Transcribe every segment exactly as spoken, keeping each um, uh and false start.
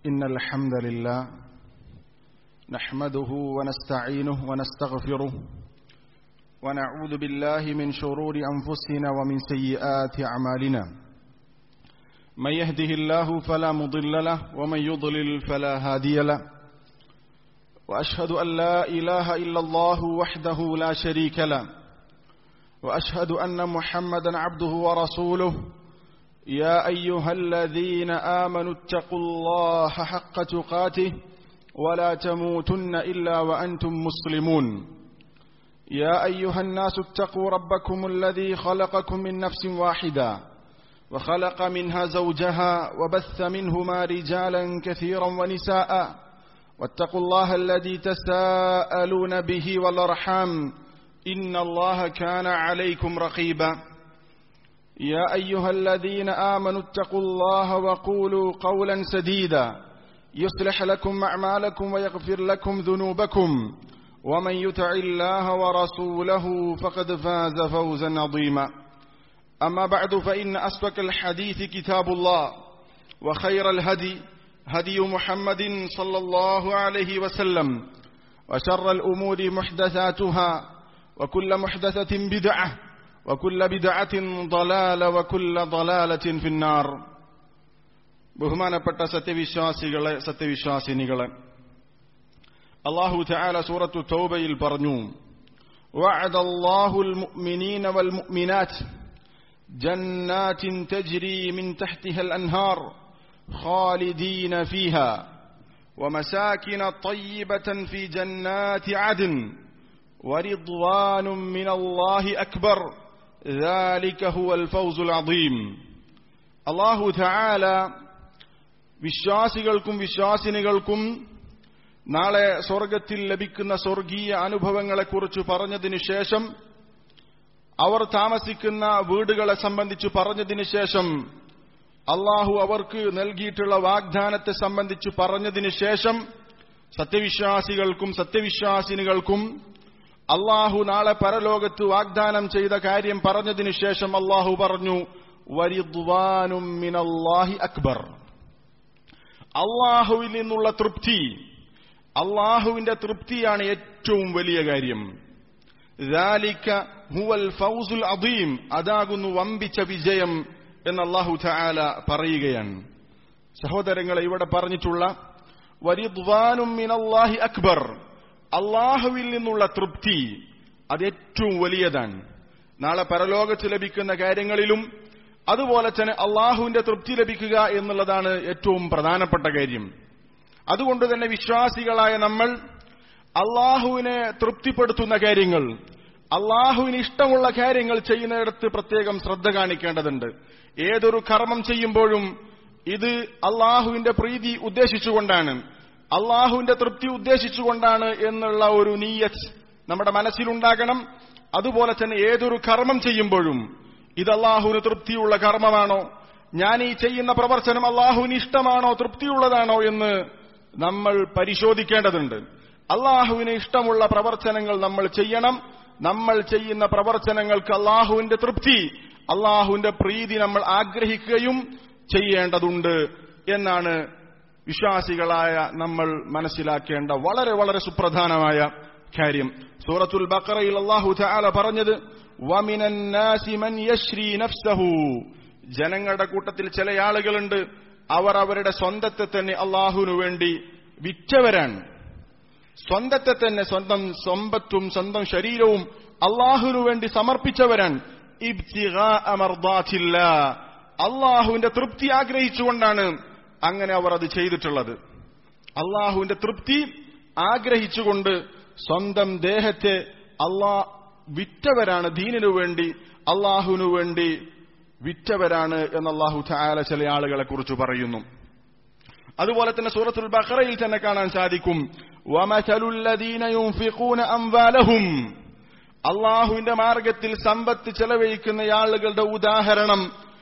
إن الحمد لله نحمده ونستعينه ونستغفره ونعوذ بالله من شرور أنفسنا ومن سيئات أعمالنا من يهده الله فلا مضل له ومن يضلل فلا هادي له وأشهد أن لا إله إلا الله وحده لا شريك له وأشهد أن محمدا عبده ورسوله يا أيها الذين آمنوا اتقوا الله حق تقاته ولا تموتن إلا وأنتم مسلمون يا أيها الناس اتقوا ربكم الذي خلقكم من نفس واحدة وخلق منها زوجها وبث منهما رجالا كثيرا ونساء واتقوا الله الذي تساءلون به والأرحام إن الله كان عليكم رقيبا يا أيها الذين آمنوا اتقوا الله وقولوا قولا سديدا يصلح لكم أعمالكم ويغفر لكم ذنوبكم ومن يطع الله ورسوله فقد فاز فوزا عظيما أما بعد فإن أصدق الحديث كتاب الله وخير الهدي هدي محمد صلى الله عليه وسلم وشر الأمور محدثاتها وكل محدثة بدعة وكل بدعة ضلالة وكل ضلالة في النار. ബഹുമാനപ്പെട്ട സത്യവിശ്വാസികളെ സത്യവിശ്വാസിനികളെ, അല്ലാഹു തആല സൂറത്തു തൗബയിൽ പറഞ്ഞു, വഅദല്ലാഹുൽ മുഅ്മിനീന വൽ മുഅ്മിനാത്ത് ജന്നാത്തിൻ തജ്രി മിൻ തഹ്തിഹൽ അൻഹാർ ഖാലിദീന ഫീഹാ വമസാകിന ത്വയ്യിബതൻ ഫീ ജന്നാത്തി അദ്ൻ വറിദ്വാനും മിനല്ലാഹി അക്ബർ ذلك هو الفوز العظيم. അല്ലാഹു തആല വിശ്വാസികൾക്കും വിശ്വാസിനികൾക്കും നാളെ സ്വർഗ്ഗത്തിൽ ലഭിക്കുന്ന സ്വർഗീയ അനുഭവങ്ങളെക്കുറിച്ച് പറഞ്ഞതിനു ശേഷം, അവർ താമസിക്കുന്ന വീടുകളെ സംബന്ധിച്ച് പറഞ്ഞതിനു ശേഷം, അല്ലാഹു അവർക്ക് നൽകിയിട്ടുള്ള വാഗ്ദാനത്തെ സംബന്ധിച്ച് പറഞ്ഞതിനു ശേഷം, സത്യവിശ്വാസികൾക്കും സത്യവിശ്വാസിനികൾക്കും അല്ലാഹു നാളെ പരലോകത്ത് വാഗ്ദാനം ചെയ്ത കാര്യം പറഞ്ഞതിനു ശേഷം അല്ലാഹു പറഞ്ഞു, വരിദ്വാനും മിനല്ലാഹി അക്ബർ. അല്ലാഹുവിൽ നിന്നുള്ള തൃപ്തി, അല്ലാഹുവിന്റെ തൃപ്തിയാണ് ഏറ്റവും വലിയ കാര്യം. ദാലിക ഹുവൽ ഫൗസുൽ അദീം, അതാകുന്നു വമ്പിച്ച വിജയം എന്ന് അല്ലാഹു തആല പറയുകയാണ്. സഹോദരങ്ങളെ, ഇവിടെ പറഞ്ഞിട്ടുള്ള വരിദ്വാനും മിനല്ലാഹി അക്ബർ, അല്ലാഹുവിൽ നിന്നുള്ള തൃപ്തി, അത് ഏറ്റവും വലിയതാണ്. നാളെ പരലോകത്ത് ലഭിക്കുന്ന കാര്യങ്ങളിലും അതുപോലെ തന്നെ അല്ലാഹുവിന്റെ തൃപ്തി ലഭിക്കുക എന്നുള്ളതാണ് ഏറ്റവും പ്രധാനപ്പെട്ട കാര്യം. അതുകൊണ്ട് തന്നെ വിശ്വാസികളായ നമ്മൾ അല്ലാഹുവിനെ തൃപ്തിപ്പെടുത്തുന്ന കാര്യങ്ങൾ, അല്ലാഹുവിന് ഇഷ്ടമുള്ള കാര്യങ്ങൾ ചെയ്യുന്നിടത്ത് പ്രത്യേകം ശ്രദ്ധ കാണിക്കേണ്ടതുണ്ട്. ഏതൊരു കർമ്മം ചെയ്യുമ്പോഴും ഇത് അല്ലാഹുവിന്റെ പ്രീതി ഉദ്ദേശിച്ചുകൊണ്ടാണ്, അല്ലാഹുവിന്റെ തൃപ്തി ഉദ്ദേശിച്ചുകൊണ്ടാണ് എന്നുള്ള ഒരു നിയ്യത്ത് നമ്മുടെ മനസ്സിലുണ്ടാകണം. അതുപോലെ തന്നെ ഏതൊരു കർമ്മം ചെയ്യുമ്പോഴും ഇത് അല്ലാഹുവിന് തൃപ്തിയുള്ള കർമ്മമാണോ, ഞാൻ ഈ ചെയ്യുന്ന പ്രവർത്തനം അല്ലാഹുവിന് ഇഷ്ടമാണോ, തൃപ്തിയുള്ളതാണോ എന്ന് നമ്മൾ പരിശോധിക്കേണ്ടതുണ്ട്. അല്ലാഹുവിന് ഇഷ്ടമുള്ള പ്രവർത്തനങ്ങൾ നമ്മൾ ചെയ്യണം. നമ്മൾ ചെയ്യുന്ന പ്രവർത്തനങ്ങൾക്ക് അല്ലാഹുവിന്റെ തൃപ്തി, അല്ലാഹുവിന്റെ പ്രീതി നമ്മൾ ആഗ്രഹിക്കുകയും ചെയ്യേണ്ടതുണ്ട് എന്നാണ് വിശ്വാസികളായ നമ്മൾ മനസ്സിലാക്കേണ്ട വളരെ വളരെ സുപ്രധാനമായ കാര്യം. സൂറത്തുൽ ബഖറയിൽ അല്ലാഹു തആല പറഞ്ഞത്, വമിനൻ നാസി മൻ യശ്രി നഫ്സഹു, ജനങ്ങളുടെ കൂട്ടത്തിൽ ചില ആളുകളുണ്ട്, അവർ അവരുടെ സ്വന്തത്തെ തന്നെ അല്ലാഹുവിനു വേണ്ടി വിറ്റവരാണ്. സ്വന്തത്തെ തന്നെ, സ്വന്തം സമ്പത്തും സ്വന്തം ശരീരവും അല്ലാഹുവിനു വേണ്ടി സമർപ്പിച്ചവരാണ്. ഇബ്തിഗാഅ മർദാത്തില്ലാഹ്, അല്ലാഹുവിന്റെ തൃപ്തി ആഗ്രഹിച്ചുകൊണ്ടാണ് അങ്ങനെ അവർ അത് ചെയ്തിട്ടുള്ളത്. അല്ലാഹുവിന്റെ തൃപ്തി ആഗ്രഹിച്ചുകൊണ്ട് സ്വന്തം ദേഹത്തെ അല്ലാഹ് വിറ്റവരാണ്, ദീനിനു വേണ്ടി അല്ലാഹുവിനു വേണ്ടി വിറ്റവരാണ് എന്ന് അല്ലാഹു തആല ചില ആളുകളെ കുറിച്ച് പറയുന്നു. അതുപോലെ തന്നെ സൂറത്തുൽ ബഖറയിൽ തന്നെ കാണാൻ സാധിക്കും, വമസലുൽ ലദീന യുൻഫിഖൂന അംവാലഹും, അല്ലാഹുവിന്റെ മാർഗത്തിൽ സമ്പത്ത് ചെലവഴിക്കുന്ന ആളുകളുടെ ഉദാഹരണം,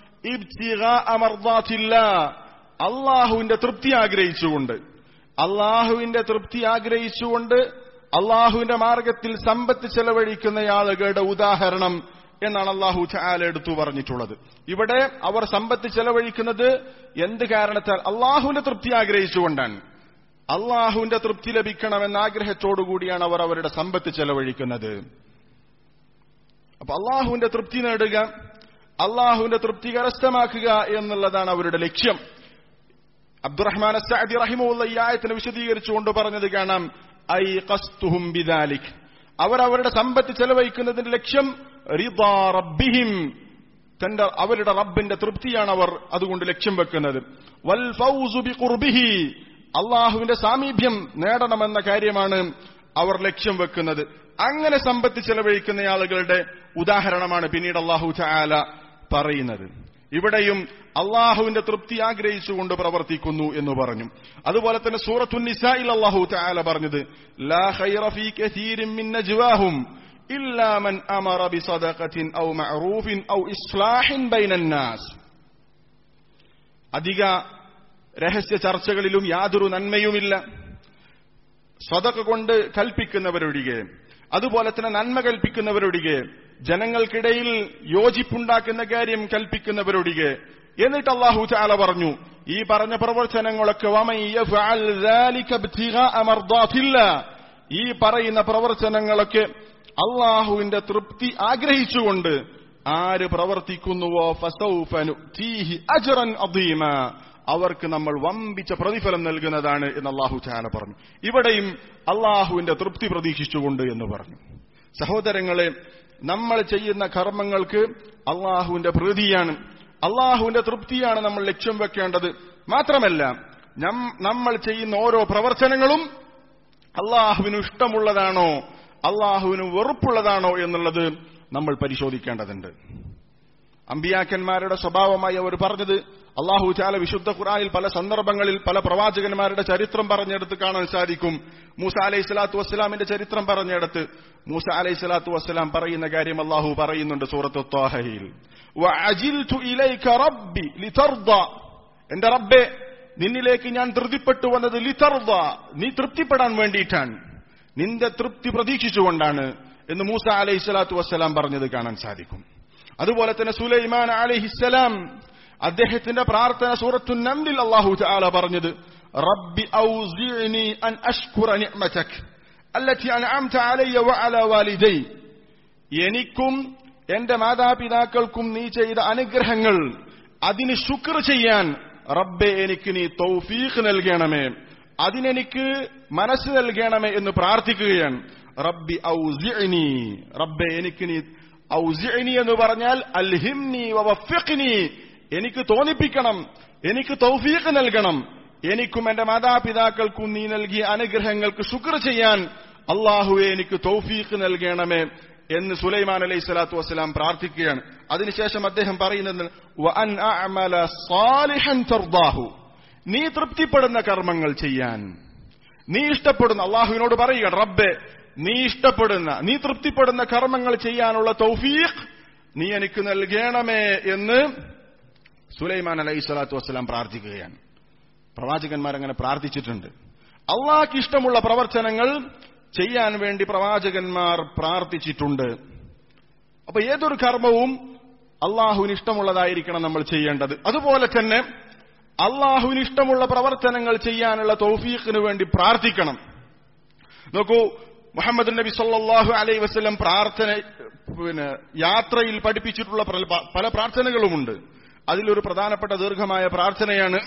ഇബ്തിഗാഅ മർദാത്തില്ലാഹ്, അല്ലാഹുവിന്റെ തൃപ്തി ആഗ്രഹിച്ചുകൊണ്ട്, അല്ലാഹുവിന്റെ തൃപ്തി ആഗ്രഹിച്ചുകൊണ്ട് അല്ലാഹുവിന്റെ മാർഗത്തിൽ സമ്പത്ത് ചെലവഴിക്കുന്ന ആളുകളുടെ ഉദാഹരണം എന്നാണ് അല്ലാഹു തആല എടുത്തു പറഞ്ഞിട്ടുള്ളത്. ഇവിടെ അവർ സമ്പത്ത് ചെലവഴിക്കുന്നത് എന്ത് കാരണത്താൽ? അള്ളാഹുവിന്റെ തൃപ്തി ആഗ്രഹിച്ചുകൊണ്ടാണ്. അള്ളാഹുവിന്റെ തൃപ്തി ലഭിക്കണമെന്ന ആഗ്രഹത്തോടുകൂടിയാണ് അവർ അവരുടെ സമ്പത്ത് ചെലവഴിക്കുന്നത്. അപ്പൊ അള്ളാഹുവിന്റെ തൃപ്തി നേടുക, അള്ളാഹുവിന്റെ തൃപ്തി കരസ്ഥമാക്കുക എന്നുള്ളതാണ് അവരുടെ ലക്ഷ്യം. അബ്ദുറഹ്മാൻ അസ്സഅദി റഹിമഹുല്ലാഹ് ഈ ആയത്തിനെ വിശദീകരിച്ചുകൊണ്ട് പറഞ്ഞത് കാണാം, ഐ ഖസ്തുഹും ബിദാലിക്, അവർ അവരുടെ സമ്പത്ത് ചെലവഴിക്കുന്നതിന്റെ ലക്ഷ്യം റിദാ റബ്ബിഹിം, തന്റെ അവരുടെ റബ്ബിന്റെ തൃപ്തിയാണ് അവർ അതുകൊണ്ട് ലക്ഷ്യം വെക്കുന്നത്. വൽ ഫൗസു ബിഖുർബിഹി, അള്ളാഹുവിന്റെ സാമീപ്യം നേടണമെന്ന കാര്യമാണ് അവർ ലക്ഷ്യം വെക്കുന്നത്. അങ്ങനെ സമ്പത്ത് ചെലവഴിക്കുന്ന ആളുകളുടെ ഉദാഹരണമാണ് പിന്നീട് അല്ലാഹു തആല പറയുന്നത്. ഇവിടെയും അള്ളാഹുവിന്റെ തൃപ്തി ആഗ്രഹിച്ചുകൊണ്ട് പ്രവർത്തിക്കുന്നു എന്ന് പറഞ്ഞു. അതുപോലെ തന്നെ സൂറത്തുൻ നിസായിൽ അല്ലാഹു തആല പറഞ്ഞത്, ലാ ഖൈറ ഫീ കസീരിൻ മിൻ നജ്വാഹും ഇല്ലാ മൻ അമറ ബിസദഖത്തിൻ ഔ മഅറൂഫിൻ ഔ ഇസ്ലാഹിൻ ബൈനന്നാസ്. അധിക രഹസ്യ ചർച്ചകളിലും യാതൊരു നന്മയുമില്ല, സദഖ കൊണ്ട് കൽപ്പിക്കുന്നവരൊഴികെ, അതുപോലെ തന്നെ നന്മ കൽപ്പിക്കുന്നവരൊഴികെ, ജനങ്ങൾക്കിടയിൽ യോജിപ്പുണ്ടാക്കുന്ന കാര്യം കൽപ്പിക്കുന്നവരൊഴികെ. എന്നിട്ട് അല്ലാഹു തആല പറഞ്ഞു, ഈ പറഞ്ഞ പ്രവർത്തനങ്ങളൊക്കെ വമൻ യഫ്അൽ ദാലിക ഇബ്തിഗാഅ മർദാത്തില്ലാ, ഈ പറയുന്ന പ്രവർത്തനങ്ങളൊക്കെ അള്ളാഹുവിന്റെ തൃപ്തി ആഗ്രഹിച്ചുകൊണ്ട് ആര് പ്രവർത്തിക്കുന്നുവോ ഫസൗഫ നുഅ്തീഹി അജ്റൻ അദീമാ, അവർക്ക് നമ്മൾ വമ്പിച്ച പ്രതിഫലം നൽകുന്നതാണ് എന്ന് അല്ലാഹു തആല പറഞ്ഞു. ഇവിടെയും അള്ളാഹുവിന്റെ തൃപ്തി പ്രതീക്ഷിച്ചുകൊണ്ട് എന്ന് പറഞ്ഞു. സഹോദരങ്ങളെ, നമ്മൾ ചെയ്യുന്ന കർമ്മങ്ങൾക്ക് അള്ളാഹുവിന്റെ പ്രീതിയാണ്, അള്ളാഹുവിന്റെ തൃപ്തിയാണ് നമ്മൾ ലക്ഷ്യം വെക്കേണ്ടത്. മാത്രമല്ല നമ്മൾ ചെയ്യുന്ന ഓരോ പ്രവർത്തനങ്ങളും അള്ളാഹുവിന് ഇഷ്ടമുള്ളതാണോ അള്ളാഹുവിന് വെറുപ്പുള്ളതാണോ എന്നുള്ളത് നമ്മൾ പരിശോധിക്കേണ്ടതുണ്ട്. അമ്പിയാക്കന്മാരുടെ സ്വഭാവമായി അവർ പറഞ്ഞത്, അല്ലാഹു തആല വിശുദ്ധ ഖുർആനിൽ പല സന്ദർഭങ്ങളിൽ പല പ്രവാചകന്മാരുടെ ചരിത്രം പറഞ്ഞെടുത്ത് കാണാൻ സാധിക്കും. മൂസ അലൈഹിസ്സലാത്തു വസ്സലാമിന്റെ ചരിത്രം പറഞ്ഞെടുത്ത് മൂസ അലൈഹിസ്സലാത്തു വസ്സലാം പറയുന്ന കാര്യം അല്ലാഹു പറയുന്നുണ്ട് സൂറത്തു ത്വാഹയിൽ, വഅജിൽതു ഇലൈക റബ്ബി ലിതർദ, എന്റെ റബ്ബേ നിന്നിലേക്ക് ഞാൻ തൃപ്തിപ്പെട്ടു വന്നത് ലിതർദ, നീ തൃപ്തിപ്പെടാൻ വേണ്ടിയിട്ടാണ്, നിന്റെ തൃപ്തി പ്രതീക്ഷിച്ചുകൊണ്ടാണ് എന്ന് മൂസ അലൈഹിസ്സലാത്തു വസ്സലാം പറഞ്ഞത് കാണാൻ സാധിക്കും. അതുപോലെ തന്നെ സുലൈമാൻ അലൈഹിസ്സലാം അദ്ദേഹത്തിന്റെ പ്രാർത്ഥന സൂറത്തു നംലിൽ അല്ലാഹു തആല പറഞ്ഞത്, റബ്ബി ഔസിഅനി അൻ അഷ്കുറ നിഅമതക അല്ലതി അൻഅംത അലയ്യ വഅലാ വാലിദൈ, എനിക്കും എന്റെ മാതാപിതാക്കൾക്കും നീ ചെയ്ത അനുഗ്രഹങ്ങൾ അതിന് ശുക്ർ ചെയ്യാൻ റബ്ബേ എനിക്ക് നീ തൗഫീഖ് നൽകണമേ, അതിനെനിക്ക് മനസ്സ് നൽകണമേ എന്ന് പ്രാർത്ഥിക്കുകയാണ്. റബ്ബി ഔസിഅനി, റബ്ബേ എനിക്ക് നീ, ഔസിഅനി എന്ന് പറഞ്ഞാൽ അൽഹിംനി വവഫിഖ്നി, എനിക്ക് തോന്നിപ്പിക്കണം, എനിക്ക് തൗഫീഖ് നൽകണം, എനിക്കും എന്റെ മാതാപിതാക്കൾക്കും നീ നൽകിയ അനുഗ്രഹങ്ങൾക്ക് ശുക്ർ ചെയ്യാൻ അല്ലാഹുവേ എനിക്ക് തൗഫീഖ് നൽകണമേ എന്ന് സുലൈമാൻ അലൈഹിസ്സലാത്തു വസ്സലാം പ്രാർത്ഥിക്കുകയാണ്. അതിനുശേഷം അദ്ദേഹം പറയുന്നത്, വഅൻ അഅമല സാലിഹൻ തർദാഹു, നീ തൃപ്തിപ്പെടുന്ന കർമ്മങ്ങൾ ചെയ്യാൻ, നീ ഇഷ്ടപ്പെടുന്ന, അള്ളാഹുവിനോട് പറയുക, റബ്ബേ നീ ഇഷ്ടപ്പെടുന്ന, നീ തൃപ്തിപ്പെടുന്ന കർമ്മങ്ങൾ ചെയ്യാനുള്ള തൗഫീഖ് നീ എനിക്ക് നൽകണമേ എന്ന് സുലൈമാൻ അലൈഹിസ്സലാത്തു വസ്സലാം പ്രാർത്ഥിക്കുകയാണ്. പ്രവാചകന്മാരങ്ങനെ പ്രാർത്ഥിച്ചിട്ടുണ്ട്. അള്ളാഹ്ക്ക് ഇഷ്ടമുള്ള പ്രവർത്തനങ്ങൾ ചെയ്യാൻ വേണ്ടി പ്രവാചകന്മാർ പ്രാർത്ഥിച്ചിട്ടുണ്ട്. അപ്പൊ ഏതൊരു കർമ്മവും അള്ളാഹുവിന് ഇഷ്ടമുള്ളതായിരിക്കണം നമ്മൾ ചെയ്യേണ്ടത്. അതുപോലെ തന്നെ അള്ളാഹുവിന് ഇഷ്ടമുള്ള പ്രവർത്തനങ്ങൾ ചെയ്യാനുള്ള തൗഫീഖിന് വേണ്ടി പ്രാർത്ഥിക്കണം. നോക്കൂ, മുഹമ്മദ് നബി സല്ലല്ലാഹു അലൈഹി വസല്ലം പ്രാർത്ഥന പിന്നെ യാത്രയിൽ പഠിപ്പിച്ചിട്ടുള്ള പല പ്രാർത്ഥനകളുമുണ്ട്. അതിലൊരു പ്രധാനപ്പെട്ട ദീർഘമായ പ്രാർത്ഥനയാണ്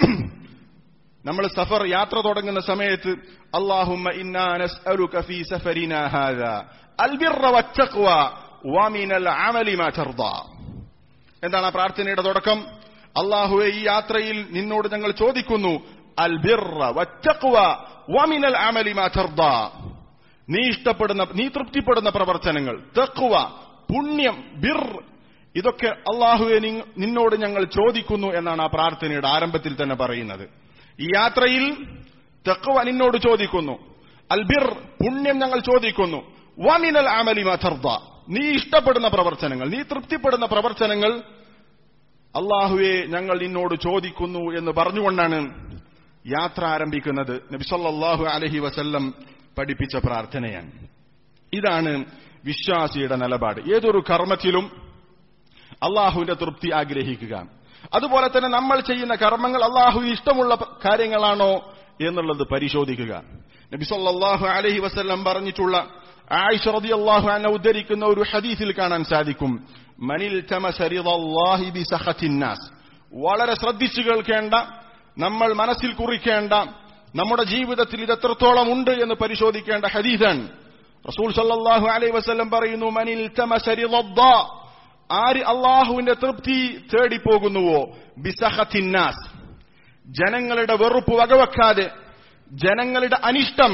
നമ്മൾ സഫർ യാത്ര തുടങ്ങുന്ന സമയത്ത്, അല്ലാഹുമ്മ ഇന്നാ നസ്അലുക ഫീ സഫരിനാ ഹാദാ അൽ ബിർറ വത്തഖ്വ വമിനൽ അമലി മാ തർദാ. എന്താണ് ആ പ്രാർത്ഥനയുടെ തുടക്കം? അല്ലാഹുവേ, ഈ യാത്രയിൽ നിന്നോട് ഞങ്ങൾ ചോദിക്കുന്നു അൽ ബിർറ വത്തഖ്വ വമിനൽ അമലി മാ തർദാ, നീ ഇഷ്ടപ്പെടുന്ന, നീ തൃപ്തിപ്പെടുന്ന പ്രവർത്തനങ്ങൾ, തഖ്വ പുണ്യം, ബിർ, ഇതൊക്കെ അല്ലാഹുവേ നിന്നോട് ഞങ്ങൾ ചോദിക്കുന്നു എന്നാണ് ആ പ്രാർത്ഥനയുടെ ആരംഭത്തിൽ തന്നെ പറയുന്നത്. ഈ യാത്രയിൽ തഖ്വ നിന്നോട് ചോദിക്കുന്നു, അൽ ബിർ പുണ്യം ഞങ്ങൾ ചോദിക്കുന്നു, വമിനൽ അമലി മാ തർദാ നീ ഇഷ്ടപ്പെടുന്ന പ്രവർത്തനങ്ങൾ, നീ തൃപ്തിപ്പെടുന്ന പ്രവർത്തനങ്ങൾ അല്ലാഹുവേ ഞങ്ങൾ നിന്നോട് ചോദിക്കുന്നു എന്ന് പറഞ്ഞുകൊണ്ടാണ് യാത്ര ആരംഭിക്കുന്നത്. നബി സല്ലല്ലാഹു അലൈഹി വസല്ലം പഠിപ്പിച്ച പ്രാർത്ഥനയാണ്. ഇതാണ് വിശ്വാസിയുടെ നിലപാട്. ഏതൊരു കർമ്മത്തിലും അള്ളാഹുവിന്റെ തൃപ്തി ആഗ്രഹിക്കുക. അതുപോലെ തന്നെ നമ്മൾ ചെയ്യുന്ന കർമ്മങ്ങൾ അള്ളാഹുവിന് ഇഷ്ടമുള്ള കാര്യങ്ങളാണോ എന്നുള്ളത് പരിശോധിക്കുക. നബി സല്ലല്ലാഹു അലൈഹി വസല്ലം പറഞ്ഞിട്ടുള്ള ആയിഷ റളിയല്ലാഹു അൻഹ ഉദ്ധരിക്കുന്ന ഒരു ഹദീസിൽ കാണാൻ സാധിക്കും, മനിൽ തമസ റിദല്ലാഹി ബിസഖത്തിൻ നാസ്. വളരെ ശ്രദ്ധിച്ചു കേൾക്കേണ്ട, നമ്മൾ മനസ്സിൽ കുറിക്കേണ്ട, നമ്മുടെ ജീവിതത്തിൽ ഇത് എത്രത്തോളം ഉണ്ട് എന്ന് പരിശോധിക്കേണ്ട ഹദീസാണ്. റസൂൽ സല്ലല്ലാഹു അലൈഹി വസല്ലം പറയുന്നു, മനിൽ തമസ റിദല്ലാ, ആര് അള്ളാഹുവിന്റെ തൃപ്തി തേടിപ്പോകുന്നുവോ, ബിസഖത്തിൻ നാസ്, ജനങ്ങളുടെ വെറുപ്പ് വകവെക്കാതെ, ജനങ്ങളുടെ അനിഷ്ടം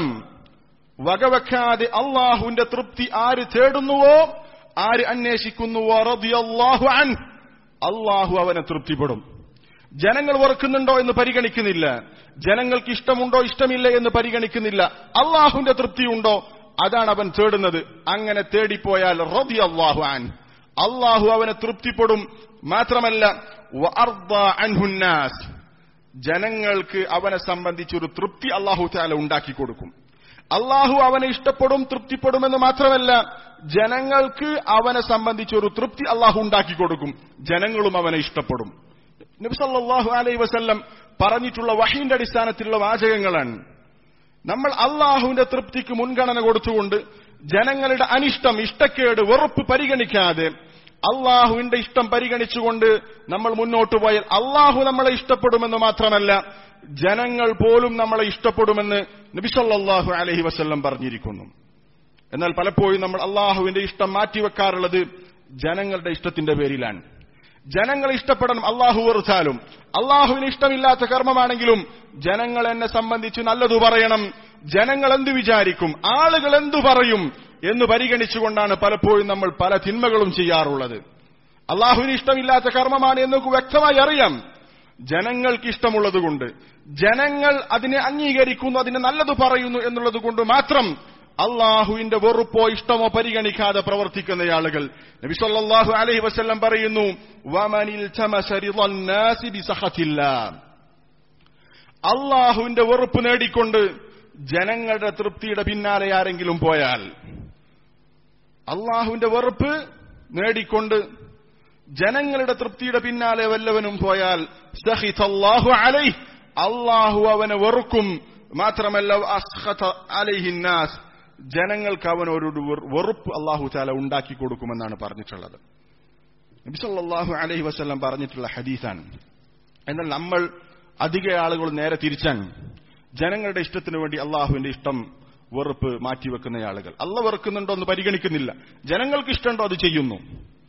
വകവെക്കാതെ അള്ളാഹുവിന്റെ തൃപ്തി ആര് തേടുന്നുവോ, ആര് അന്വേഷിക്കുന്നുവോ, റളിയല്ലാഹു അൻഹു, അള്ളാഹു അവനെ തൃപ്തിപ്പെടും. ജനങ്ങൾ വെറുക്കുന്നുണ്ടോ എന്ന് പരിഗണിക്കുന്നില്ല, ജനങ്ങൾക്ക് ഇഷ്ടമുണ്ടോ ഇഷ്ടമില്ല എന്ന് പരിഗണിക്കുന്നില്ല, അള്ളാഹുവിന്റെ തൃപ്തിയുണ്ടോ അതാണ് അവൻ തേടുന്നത്. അങ്ങനെ തേടിപ്പോയാൽ റളിയല്ലാഹു അൻഹു, അള്ളാഹു അവനെ തൃപ്തിപ്പെടും. മാത്രമല്ല വഅർദ അൻഹുന്നാസ്, ജനങ്ങൾക്ക് അവനെ സംബന്ധിച്ചൊരു തൃപ്തി അള്ളാഹു തആല ഉണ്ടാക്കി കൊടുക്കും. അള്ളാഹു അവനെ ഇഷ്ടപ്പെടും, തൃപ്തിപ്പെടുമെന്ന് മാത്രമല്ല, ജനങ്ങൾക്ക് അവനെ സംബന്ധിച്ചൊരു തൃപ്തി അള്ളാഹു ഉണ്ടാക്കി കൊടുക്കും, ജനങ്ങളും അവനെ ഇഷ്ടപ്പെടും. നബി സല്ലല്ലാഹു അലൈഹി വസല്ലം പറഞ്ഞിട്ടുള്ള വഹീന്റെ അടിസ്ഥാനത്തിലുള്ള വാചകങ്ങളാണ്. നമ്മൾ അള്ളാഹുവിന്റെ തൃപ്തിക്ക് മുൻഗണന കൊടുത്തുകൊണ്ട് ജനങ്ങളുടെ അനിഷ്ടം, ഇഷ്ടക്കേട്, വെറുപ്പ് പരിഗണിക്കാതെ അള്ളാഹുവിന്റെ ഇഷ്ടം പരിഗണിച്ചുകൊണ്ട് നമ്മൾ മുന്നോട്ട് പോയാൽ അള്ളാഹു നമ്മളെ ഇഷ്ടപ്പെടുമെന്ന് മാത്രമല്ല, ജനങ്ങൾ പോലും നമ്മളെ ഇഷ്ടപ്പെടുമെന്ന് നബി സല്ലല്ലാഹു അലൈഹി വസല്ലം പറഞ്ഞിരിക്കുന്നു. എന്നാൽ പലപ്പോഴും നമ്മൾ അള്ളാഹുവിന്റെ ഇഷ്ടം മാറ്റിവെക്കാറുള്ളത് ജനങ്ങളുടെ ഇഷ്ടത്തിന്റെ പേരിലാണ്. ജനങ്ങളെ ഇഷ്ടപ്പെടണം, അള്ളാഹു വെറുത്താലും, അള്ളാഹുവിന് ഇഷ്ടമില്ലാത്ത കർമ്മമാണെങ്കിലും ജനങ്ങൾ എന്നെ സംബന്ധിച്ച് നല്ലതു പറയണം, ജനങ്ങൾ എന്തു വിചാരിക്കും, ആളുകൾ എന്തു പറയും എന്ന് പരിഗണിച്ചുകൊണ്ടാണ് പലപ്പോഴും നമ്മൾ പല തിന്മകളും ചെയ്യാറുള്ളത്. അള്ളാഹുവിന് ഇഷ്ടമില്ലാത്ത കർമ്മമാണ് എന്ന് വ്യക്തമായി അറിയാം, ജനങ്ങൾക്ക് ഇഷ്ടമുള്ളതുകൊണ്ട്, ജനങ്ങൾ അതിനെ അംഗീകരിക്കുന്നു, അതിനെ നല്ലത് പറയുന്നു എന്നുള്ളത് കൊണ്ട് മാത്രം അള്ളാഹുവിന്റെ വെറുപ്പോ ഇഷ്ടമോ പരിഗണിക്കാതെ പ്രവർത്തിക്കുന്ന ആളുകൾ. നബി സല്ലല്ലാഹു അലൈഹി വസല്ലം പറയുന്നു, വമനിൽ തമസ റിളന്നാസി ബിസഖത്തില്ലാഹ്, അള്ളാഹുവിന്റെ വെറുപ്പ് നേടിക്കൊണ്ട് ജനങ്ങളുടെ തൃപ്തിയുടെ പിന്നാലെ ആരെങ്കിലും പോയാൽ, അള്ളാഹുവിന്റെ വെറുപ്പ് നേടിക്കൊണ്ട് ജനങ്ങളുടെ തൃപ്തിയുടെ പിന്നാലെ വല്ലവനും പോയാൽ സഖിതല്ലാഹു അലൈഹി, അള്ളാഹു അവനെ വെറുക്കും. മാത്രമല്ല അസ്ഖത അലൈഹിന്നാസ്, ജനങ്ങൾക്ക് അവനൊരു വെറുപ്പ് അള്ളാഹു തആല ഉണ്ടാക്കി കൊടുക്കുമെന്നാണ് പറഞ്ഞിട്ടുള്ളത്. നബി സല്ലല്ലാഹു അലൈഹി വസല്ലം പറഞ്ഞിട്ടുള്ള ഹദീസാണ്. എന്നാൽ നമ്മൾ അധിക ആളുകൾ നേരെ തിരിച്ചാണ്, ജനങ്ങളുടെ ഇഷ്ടത്തിന് വേണ്ടി അള്ളാഹുവിന്റെ ഇഷ്ടം വെറുപ്പ് മാറ്റിവെക്കുന്ന ആളുകൾ. അള്ളാഹ് വെറുക്കുന്നുണ്ടോ എന്ന് പരിഗണിക്കുന്നില്ല, ജനങ്ങൾക്ക് ഇഷ്ടമുണ്ടോ അത് ചെയ്യുന്നു.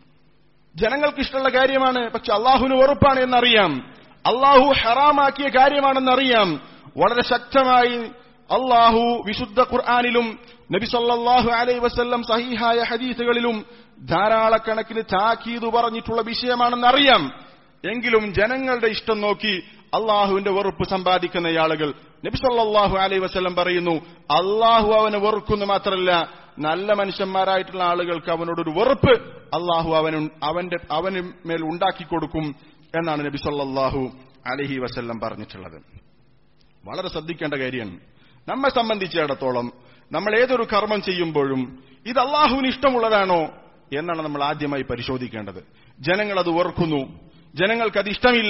ജനങ്ങൾക്ക് ഇഷ്ടമുള്ള കാര്യമാണ്, പക്ഷെ അള്ളാഹുവിന് വെറുപ്പാണ് എന്നറിയാം, അള്ളാഹു ഹറാമാക്കിയ കാര്യമാണെന്നറിയാം. വളരെ ശക്തമായി അള്ളാഹു വിശുദ്ധ ഖുർആനിലും നബി സല്ലല്ലാഹു അലൈഹി വസല്ലം സഹീഹായ ഹദീസുകളിലും ധാരാളക്കണക്കിന് താക്കീത് പറഞ്ഞിട്ടുള്ള വിഷയമാണെന്നറിയാം. എങ്കിലും ജനങ്ങളുടെ ഇഷ്ടം നോക്കി അള്ളാഹുവിന്റെ വെറുപ്പ് സമ്പാദിക്കുന്ന ആളുകൾ, നബി സല്ലല്ലാഹു അലൈഹി വസല്ലം പറയുന്നു, അള്ളാഹു അവനെ വെറുക്കുന്നു മാത്രമല്ല, നല്ല മനുഷ്യന്മാരായിട്ടുള്ള ആളുകൾക്ക് അവനോടൊരു വെറുപ്പ് അള്ളാഹു അവന് അവന്റെ അവന് മേൽ ഉണ്ടാക്കി കൊടുക്കും എന്നാണ് നബി സല്ലല്ലാഹു അലൈഹി വസല്ലം പറഞ്ഞിട്ടുള്ളത്. വളരെ ശ്രദ്ധിക്കേണ്ട കാര്യമാണ്. നമ്മെ സംബന്ധിച്ചിടത്തോളം നമ്മൾ ഏതൊരു കർമ്മം ചെയ്യുമ്പോഴും ഇത് അള്ളാഹുവിന് ഇഷ്ടമുള്ളതാണോ എന്നാണ് നമ്മൾ ആദ്യമായി പരിശോധിക്കേണ്ടത്. ജനങ്ങൾ അത് വെറുക്കുന്നു, ജനങ്ങൾക്കത് ഇഷ്ടമില്ല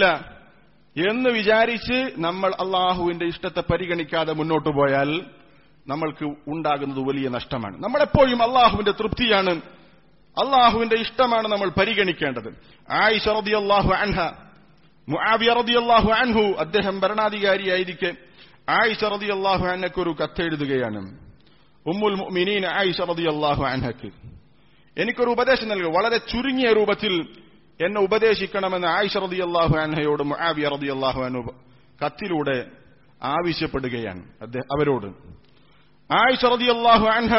എന്ന് വിചാരിച്ച് നമ്മൾ അള്ളാഹുവിന്റെ ഇഷ്ടത്തെ പരിഗണിക്കാതെ മുന്നോട്ട് പോയാൽ നമ്മൾക്ക് ഉണ്ടാകുന്നത് വലിയ നഷ്ടമാണ്. നമ്മളെപ്പോഴും അള്ളാഹുവിന്റെ തൃപ്തിയാണ്, അള്ളാഹുവിന്റെ ഇഷ്ടമാണ് നമ്മൾ പരിഗണിക്കേണ്ടത്. ആയിഷ റളിയല്ലാഹു അൻഹ, മുആവിയ റളിയല്ലാഹു അൻഹു, അദ്ദേഹം ഭരണാധികാരിയായിരിക്കെ ആയിഷ റളിയല്ലാഹു അൻഹയ്ക്ക് ഒരു കത്തെഴുതുകയാണ്. ഉമ്മുൽ മുഅ്മിനീൻ ആയിഷ റളിയല്ലാഹു അൻഹയ്ക്ക് എനിക്കൊരു ഉപദേശം നൽകുക, വളരെ ചുരുങ്ങിയ രൂപത്തിൽ എന്നെ ഉപദേശിക്കണമെന്ന് ആയിഷ റളിയല്ലാഹു അൻഹയോട് മുആവിയ റളിയല്ലാഹു അൻഹു കത്തിലൂടെ ആവശ്യപ്പെടുകയാണ്. അവരോട് ആയിഷ റളിയല്ലാഹു അൻഹ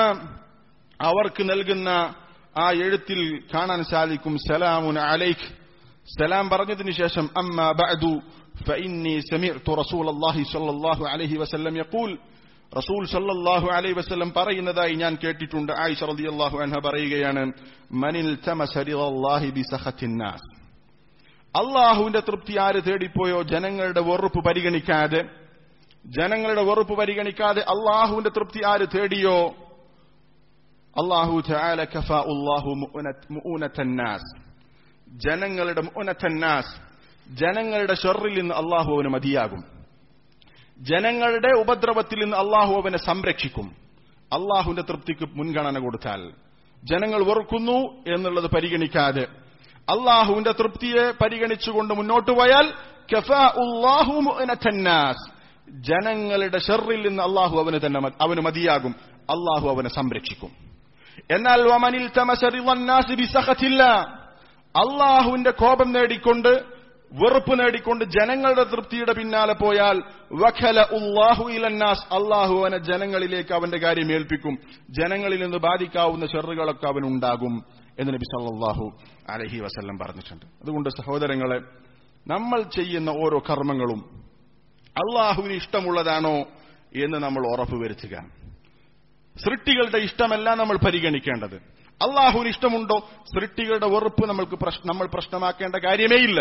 അവർക്ക് നൽകുന്ന ആ എഴുത്തിൽ കാണാൻ സാധിക്കും, സലാമുൻ അലൈക്, സലാം പറഞ്ഞതിന് ശേഷം, അമ്മാ ബഅദു ഫഇന്നി സമിഅ്തു റസൂലല്ലാഹി സ്വല്ലല്ലാഹു അലൈഹി വസല്ലം യഖൂൽ, റസൂൽ സല്ലല്ലാഹു അലൈഹി വസല്ലം പറയുന്നതായി ഞാൻ കേട്ടിട്ടുണ്ട്. ആയിഷ റളിയല്ലാഹു അൻഹ പറയുകയാണ്, മനിൽ തമസ റിളല്ലാഹി ബിസഖത്തിന്നാസ്, അള്ളാഹുവിന്റെ തൃപ്തി ആര് തേടിപ്പോയോ, ജനങ്ങളുടെ വെറുപ്പ് പരിഗണിക്കാതെ, ജനങ്ങളുടെ വെറുപ്പ് പരിഗണിക്കാതെ അള്ളാഹുവിന്റെ തൃപ്തി ആര് തേടിയോ, അല്ലാഹു തആല കഫാഉല്ലാഹു മുഊനത്തന്നാസ്, ജനങ്ങളുടെ മുഅനത്തന്നാസ്, ജനങ്ങളുടെ ഷർറിൽ നിന്ന് അള്ളാഹു അവന് മതിയാകും. ജനങ്ങളുടെ ഉപദ്രവത്തിൽ നിന്ന് അള്ളാഹു അവനെ സംരക്ഷിക്കും. അള്ളാഹുവിന്റെ തൃപ്തിക്ക് മുൻഗണന കൊടുത്താൽ, ജനങ്ങൾ വെറുക്കുന്നു എന്നുള്ളത് പരിഗണിക്കാതെ അള്ളാഹുവിന്റെ തൃപ്തിയെ പരിഗണിച്ചുകൊണ്ട് മുന്നോട്ട് പോയാൽ കഫാഉല്ലാഹു മുഅനത്തന്നാസ്, ജനങ്ങളുടെ ഷർറിൽ നിന്ന് അള്ളാഹു അവന് തന്നെ അവന് മതിയാകും, അള്ളാഹു അവനെ സംരക്ഷിക്കും. എന്നാൽ വമനിൽ തമസ റിളന്നാസി ബിസഖത്തില്ലാ, അള്ളാഹുവിന്റെ കോപം നേടിക്കൊണ്ട് വെറുപ്പ് നേടിക്കൊണ്ട് ജനങ്ങളുടെ തൃപ്തിയുടെ പിന്നാലെ പോയാൽ വഖല ഉല്ലാഹു ഇലന്നാസ്, അള്ളാഹു അവനെ ജനങ്ങളിലേക്ക് അവന്റെ കാര്യം ഏൽപ്പിക്കും. ജനങ്ങളിൽ നിന്ന് ബാധിക്കാവുന്ന ഷർറുകളൊക്കെ അവനുണ്ടാകും എന്ന് നബി സല്ലല്ലാഹു അലൈഹി വസല്ലം പറഞ്ഞിട്ടുണ്ട്. അതുകൊണ്ട് സഹോദരങ്ങളെ, നമ്മൾ ചെയ്യുന്ന ഓരോ കർമ്മങ്ങളും അള്ളാഹുവിന് ഇഷ്ടമുള്ളതാണോ എന്ന് നമ്മൾ ഉറപ്പുവരുത്തുക. സൃഷ്ടികളുടെ ഇഷ്ടമല്ല നമ്മൾ പരിഗണിക്കേണ്ടത്. അള്ളാഹുവിന് ഇഷ്ടമുണ്ടോ? സൃഷ്ടികളുടെ വെറുപ്പ് നമ്മൾക്ക് നമ്മൾ പ്രശ്നമാക്കേണ്ട കാര്യമേ ഇല്ല.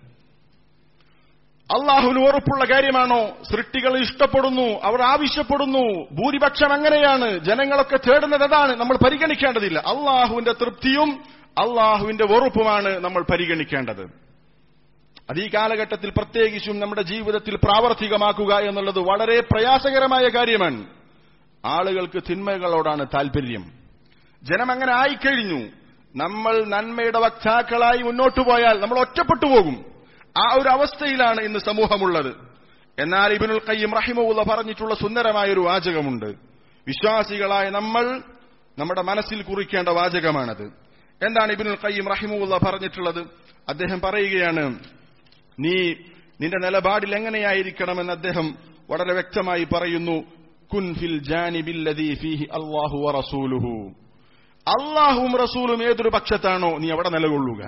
അള്ളാഹുവിന് വെറുപ്പുള്ള കാര്യമാണോ? സൃഷ്ടികൾ ഇഷ്ടപ്പെടുന്നു, അവർ ആവശ്യപ്പെടുന്നു, ഭൂരിപക്ഷം അങ്ങനെയാണ്, ജനങ്ങളൊക്കെ തേടുന്നത് അതാണ്, നമ്മൾ പരിഗണിക്കേണ്ടതില്ല. അള്ളാഹുവിന്റെ തൃപ്തിയും അള്ളാഹുവിന്റെ വെറുപ്പുമാണ് നമ്മൾ പരിഗണിക്കേണ്ടത്. അത് ഈ കാലഘട്ടത്തിൽ പ്രത്യേകിച്ചും നമ്മുടെ ജീവിതത്തിൽ പ്രാവർത്തികമാക്കുക എന്നുള്ളത് വളരെ പ്രയാസകരമായ കാര്യമാണ്. ആളുകൾക്ക് തിന്മകളോടാണ് താല്പര്യം. ജനം അങ്ങനെ ആയിക്കഴിഞ്ഞു. നമ്മൾ നന്മയുടെ വക്താക്കളായി മുന്നോട്ടു പോയാൽ നമ്മൾ ഒറ്റപ്പെട്ടു പോകും. ആ ഒരു അവസ്ഥയിലാണ് ഇന്ന് സമൂഹമുള്ളത്. എന്നാൽ ഇബ്നുൽ ഖയ്യിം റഹിമഹുല്ലാ പറഞ്ഞിട്ടുള്ള സുന്ദരമായൊരു വാചകമുണ്ട്. വിശ്വാസികളായ നമ്മൾ നമ്മുടെ മനസ്സിൽ കുറിക്കേണ്ട വാചകമാണത്. എന്താണ് ഇബ്നുൽ ഖയ്യിം റഹിമഹുല്ലാ പറഞ്ഞിട്ടുള്ളത്? അദ്ദേഹം പറയുകയാണ്, നീ നിന്റെ നിലപാടിൽ എങ്ങനെയായിരിക്കണമെന്ന് അദ്ദേഹം വളരെ വ്യക്തമായി പറയുന്നു. കുൻ ഫിൽ ജാനിബില്ലദീ ഫീഹി അല്ലാഹു വറസൂലുഹു, അല്ലാഹുവും റസൂലും ഏതൊരു പക്ഷത്താണോ നീ അവിടെ നിലകൊള്ളുക.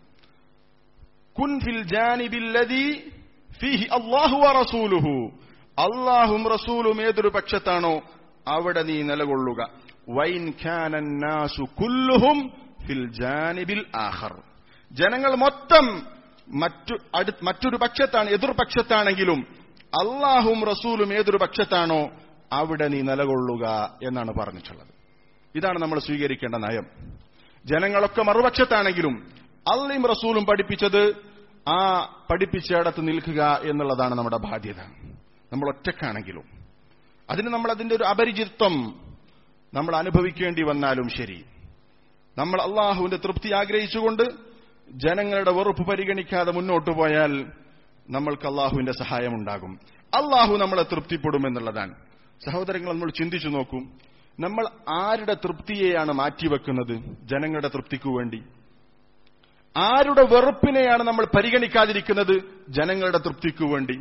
കുൻ ഫിൽ ജാനിബില്ലദീ ഫീഹി അല്ലാഹു വറസൂലുഹു, അല്ലാഹുവും റസൂലും ഏതൊരു പക്ഷത്താണോ അവിടെ നീ നിലകൊള്ളുക. വൈൻ കാന الناس കുല്ലുഹും ഫിൽ ജാനിബിൽ ആഖർ, ജനങ്ങൾ മൊത്തം മറ്റു മറ്റൊരു പക്ഷത്താണ്, എതിർപക്ഷത്താണെങ്കിലും അള്ളാഹും റസൂലും ഏതൊരു പക്ഷത്താണോ അവിടെ നീ നിലകൊള്ളുക എന്നാണ് പറഞ്ഞിട്ടുള്ളത്. ഇതാണ് നമ്മൾ സ്വീകരിക്കേണ്ട നയം. ജനങ്ങളൊക്കെ മറുപക്ഷത്താണെങ്കിലും അള്ളയും റസൂലും പഠിപ്പിച്ചത് ആ പഠിപ്പിച്ചിടത്ത് നിൽക്കുക എന്നുള്ളതാണ് നമ്മുടെ ബാധ്യത. നമ്മൾ ഒറ്റക്കാണെങ്കിലും അതിന് നമ്മൾ അതിന്റെ ഒരു അപരിചിത്വം നമ്മൾ അനുഭവിക്കേണ്ടി വന്നാലും ശരി, നമ്മൾ അള്ളാഹുവിന്റെ തൃപ്തി ആഗ്രഹിച്ചുകൊണ്ട് ജനങ്ങളുടെ വെറുപ്പ് പരിഗണിക്കാതെ മുന്നോട്ട് പോയാൽ നമ്മൾക്ക് അള്ളാഹുവിന്റെ സഹായമുണ്ടാകും. അള്ളാഹു നമ്മളെ തൃപ്തിപ്പെടുമെന്നുള്ളതാണ്. സഹോദരങ്ങൾ, നമ്മൾ ചിന്തിച്ചു നോക്കൂ, നമ്മൾ ആരുടെ തൃപ്തിയെയാണ് മാറ്റിവെക്കുന്നത് ജനങ്ങളുടെ തൃപ്തിക്കു വേണ്ടി? ആരുടെ വെറുപ്പിനെയാണ് നമ്മൾ പരിഗണിക്കാതിരിക്കുന്നത് ജനങ്ങളുടെ തൃപ്തിക്കു വേണ്ടി?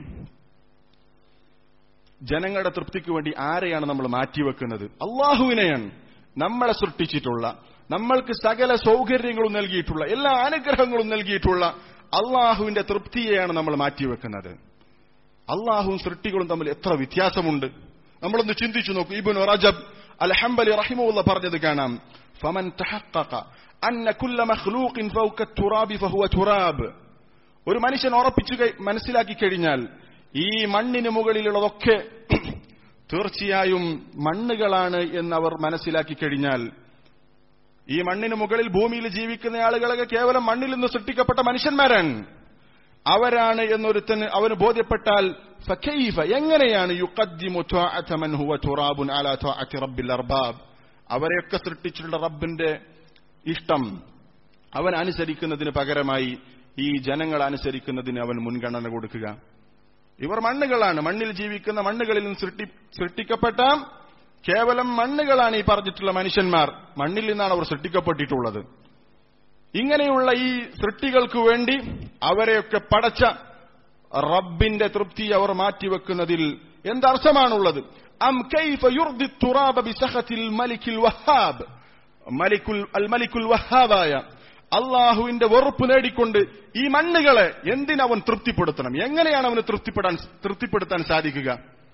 ജനങ്ങളുടെ തൃപ്തിക്കു വേണ്ടി ആരെയാണ് നമ്മൾ മാറ്റിവെക്കുന്നത്? അള്ളാഹുവിനെയാണ്. നമ്മളെ സൃഷ്ടിച്ചിട്ടുള്ള, നമ്മൾക്ക് സകല സൗകര്യങ്ങളും നൽകിയിട്ടുള്ള, എല്ലാ അനുഗ്രഹങ്ങളും നൽകിയിട്ടുള്ള അള്ളാഹുവിന്റെ തൃപ്തിയെയാണ് നമ്മൾ മാറ്റിവെക്കുന്നത്. അള്ളാഹുവും സൃഷ്ടികളും തമ്മിൽ എത്ര വ്യത്യാസമുണ്ട് നമ്മളൊന്ന് ചിന്തിച്ചു നോക്കൂ. ഇബ്നു റജബ് അൽ ഹംബലി റഹിമഹുല്ലാ പറഞ്ഞത് കാണാം, ഫമൻ തഹഖഖ അന്ന കുല്ല മഖ്ലൂഖിൻ ഫൗക തുറാബി ഫഹുവ തുറാബ്. ഒരു മനുഷ്യൻ ഉറപ്പിച്ചു മനസ്സിലാക്കി കഴിഞ്ഞാൽ ഈ മണ്ണിന് മുകളിലുള്ളതൊക്കെ തീർച്ചയായും മണ്ണുകളാണ് എന്നവർ മനസ്സിലാക്കി കഴിഞ്ഞാൽ, ഈ മണ്ണിന് മുകളിൽ ഭൂമിയിൽ ജീവിക്കുന്ന ആളുകളൊക്കെ കേവലം മണ്ണിൽ നിന്ന് സൃഷ്ടിക്കപ്പെട്ട മനുഷ്യന്മാരാണ്, അവരാണ് എന്നൊരുത്തന് അവന് ബോധ്യപ്പെട്ടാൽ ഫകൈഫ, എങ്ങനെയാണ് യുഖദ്ദിമു ത്വാഅത മൻ ഹുവ തുറാബുൻ അലാ ത്വാഅതി റബ്ബിൽ അർബാബ്, അവരെയൊക്കെ സൃഷ്ടിച്ചിട്ടുള്ള റബ്ബിന്റെ ഇഷ്ടം അവൻ അനുസരിക്കുന്നതിന് പകരമായി ഈ ജനങ്ങൾ അനുസരിക്കുന്നതിന് അവൻ മുൻഗണന കൊടുക്കുക? ഇവർ മണ്ണുകളാണ്, മണ്ണിൽ ജീവിക്കുന്ന മണ്ണുകളിൽ നിന്ന് സൃഷ്ടി സൃഷ്ടിക്കപ്പെട്ട കേവലം മണ്ണുകളാണ് ഈ പറഞ്ഞിട്ടുള്ള മനുഷ്യന്മാർ. മണ്ണിൽ നിന്നാണ് അവർ സൃഷ്ടിക്കപ്പെട്ടിട്ടുള്ളത്. ഇങ്ങനെയുള്ള ഈ സൃഷ്ടികൾക്ക് വേണ്ടി അവരെയൊക്കെ പടച്ച റബ്ബിന്റെ തൃപ്തി അവർ മാറ്റിവെക്കുന്നതിൽ എന്തർത്ഥമാണുള്ളത്? അം കൈഫ യുർദി തുറാബ ബിസഖത്തിൽ മലിക്കിൽ വഹാബ്, മലിക്കുൽ അൽ മലിക്കുൽ വഹാബായ അള്ളാഹുവിന്റെ വെറുപ്പ് നേടിക്കൊണ്ട് ഈ മണ്ണുകളെ എന്തിനവൻ തൃപ്തിപ്പെടുത്തണം? എങ്ങനെയാണ് അവന് തൃപ്തിപ്പെടാൻ തൃപ്തിപ്പെടുത്താൻ സാധിക്കുക?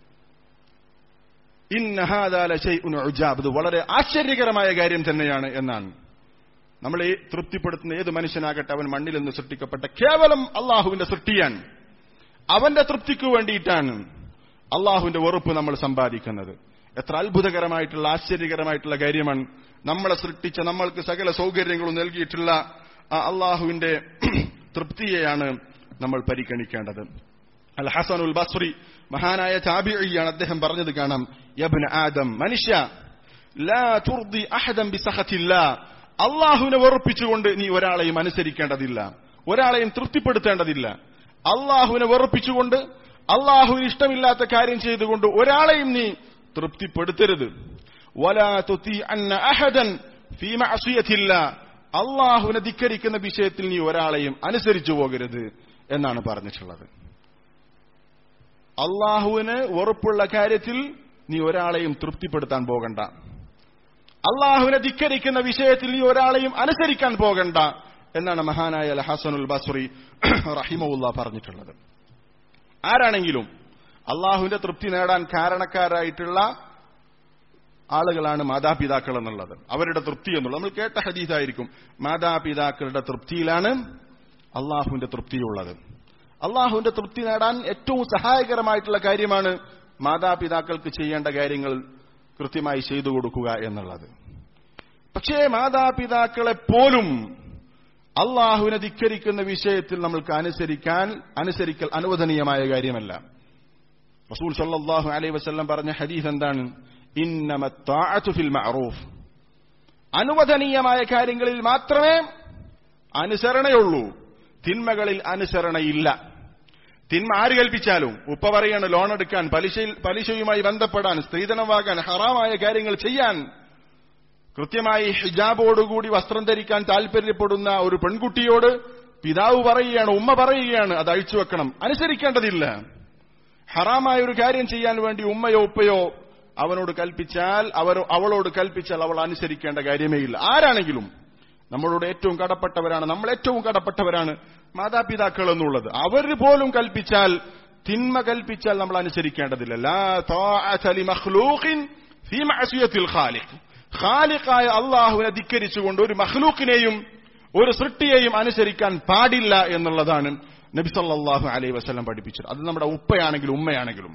ഇന്ന ഹാദാ ലശൈഉൻ ഉജാബ്, ഇത് വളരെ ആശ്ചര്യകരമായ കാര്യം തന്നെയാണ് എന്നാണ്. നമ്മൾ ഈ തൃപ്തിപ്പെടുത്തുന്ന ഏത് മനുഷ്യനാകട്ടെ, അവൻ മണ്ണിൽ നിന്ന് സൃഷ്ടിക്കപ്പെട്ട കേവലം അള്ളാഹുവിന്റെ സൃഷ്ടിയാൻ, അവന്റെ തൃപ്തിക്ക് വേണ്ടിയിട്ടാണ് അള്ളാഹുവിന്റെ വെറുപ്പ് നമ്മൾ സമ്പാദിക്കുന്നത്. എത്ര അത്ഭുതകരമായിട്ടുള്ള ആശ്ചര്യകരമായിട്ടുള്ള കാര്യമാണ്. നമ്മളെ സൃഷ്ടിച്ച, നമ്മൾക്ക് സകല സൗകര്യങ്ങളും നൽകിയിട്ടുള്ള ആ അള്ളാഹുവിന്റെ തൃപ്തിയെയാണ് നമ്മൾ പരിഗണിക്കേണ്ടത്. അൽ ഹസനുൽ ബസ്രി മഹാനായ താബിഈയാണ്, അദ്ദേഹം പറഞ്ഞത് കാണാം, യബ്ന ആദം, മനുഷ്യ, ലാ തുർദി അഹദൻ ബിസഖത്തില്ലാ, അള്ളാഹുവിനെ വെറുപ്പിച്ചുകൊണ്ട് നീ ഒരാളെയും അനുസരിക്കേണ്ടതില്ല, ഒരാളെയും തൃപ്തിപ്പെടുത്തേണ്ടതില്ല. അള്ളാഹുവിനെ വെറുപ്പിച്ചുകൊണ്ട് അള്ളാഹുവിന് ഇഷ്ടമില്ലാത്ത കാര്യം ചെയ്തുകൊണ്ട് ഒരാളെയും നീ തൃപ്തിപ്പെടുത്തരുത്. വലാ തുതിഅന്ന അഹദൻ ഫീ മഅസിയത്തില്ലാ, അള്ളാഹുവിനെ ധിക്കരിക്കുന്ന വിഷയത്തിൽ നീ ഒരാളെയും അനുസരിച്ചു പോകരുത് എന്നാണ് പറഞ്ഞിട്ടുള്ളത്. അള്ളാഹുവിന് വെറുപ്പുള്ള കാര്യത്തിൽ നീ ഒരാളെയും തൃപ്തിപ്പെടുത്താൻ പോകണ്ട, അള്ളാഹുവിനെ ധിക്കരിക്കുന്ന വിഷയത്തിൽ നീ ഒരാളെയും അനുസരിക്കാൻ പോകണ്ട എന്നാണ് മഹാനായ അൽ ഹസനുൽ ബസ്രി റഹിമഹുല്ലാഹ് പറഞ്ഞിട്ടുള്ളത്. ആരാണെങ്കിലും അള്ളാഹുവിന്റെ തൃപ്തി നേടാൻ കാരണക്കാരായിട്ടുള്ള ആളുകളാണ് മാതാപിതാക്കൾ എന്നുള്ളത്, അവരുടെ തൃപ്തി എന്നുള്ളത് നമ്മൾ കേട്ട ഹദീസായിരിക്കും. മാതാപിതാക്കളുടെ തൃപ്തിയിലാണ് അള്ളാഹുവിന്റെ തൃപ്തിയുള്ളത്. അള്ളാഹുവിന്റെ തൃപ്തി നേടാൻ ഏറ്റവും സഹായകരമായിട്ടുള്ള കാര്യമാണ് മാതാപിതാക്കൾക്ക് ചെയ്യേണ്ട കാര്യങ്ങൾ കൃത്യമായി ചെയ്തു കൊടുക്കുക എന്നുള്ളത്. പക്ഷേ മാതാപിതാക്കളെ പോലും അള്ളാഹുവിനെ ധിക്കരിക്കുന്ന വിഷയത്തിൽ നമ്മൾക്ക് അനുസരിക്കാൻ അനുസരിക്കൽ അനുവദനീയമായ കാര്യമല്ല. റസൂൽ സല്ലല്ലാഹു അലൈഹി വസല്ലം പറഞ്ഞ ഹദീസ് എന്താണ്? ഇന്നമത് ത്വാഅതു ഫിൽ മഅറൂഫ്, അനുവദനീയമായ കാര്യങ്ങളിൽ മാത്രമേ അനുസരണയുള്ളൂ, തിന്മകളിൽ അനുസരണയില്ല. തിന്മ ആര് കൽപ്പിച്ചാലും, ഉപ്പ പറയാണ് ലോൺ എടുക്കാൻ, പലിശ പലിശയുമായി ബന്ധപ്പെടാൻ, സ്ത്രീധനം വാങ്ങാൻ, ഹറാമായ കാര്യങ്ങൾ ചെയ്യാൻ, കൃത്യമായി ഹിജാബോടുകൂടി വസ്ത്രം ധരിക്കാൻ താല്പര്യപ്പെടുന്ന ഒരു പെൺകുട്ടിയോട് പിതാവ് പറയുകയാണ്, ഉമ്മ പറയുകയാണ്, അത് അഴിച്ചു വെക്കണം, അനുസരിക്കേണ്ടതില്ല. ഹറാമായ ഒരു കാര്യം ചെയ്യാൻ വേണ്ടി ഉമ്മയോ ഉപ്പയോ അവനോട് കൽപ്പിച്ചാൽ, അവരോ അവളോട് കൽപ്പിച്ചാൽ അവൾ അനുസരിക്കേണ്ട കാര്യമേ ഇല്ല. ആരാണെങ്കിലും നമ്മളോട് ഏറ്റവും കടപ്പെട്ടവരാണ്, നമ്മൾ ഏറ്റവും കടപ്പെട്ടവരാണ് മാതാപിതാക്കൾ എന്നുള്ളത്. അവർ പോലും കൽപ്പിച്ചാൽ, തിന്മ കൽപ്പിച്ചാൽ നമ്മൾ അനുസരിക്കേണ്ടതില്ല. ലാ ത്വാഅത ലിമഖ്ലൂഖിൻ ഫീ മഅസിയത്തിൽ ഖാലിഖ്, ഖാലിഖായ അല്ലാഹുവിനെ ധിക്കരിച്ചുകൊണ്ട് ഒരു മഖ്ലൂഖിനെയും ഒരു സൃഷ്ടിയെയും അനുസരിക്കാൻ പാടില്ല എന്നുള്ളതാണ് നബി സല്ലല്ലാഹു അലൈഹി വസല്ലം പഠിപ്പിച്ചത്. അത് നമ്മുടെ ഉപ്പയാണെങ്കിലും ഉമ്മയാണെങ്കിലും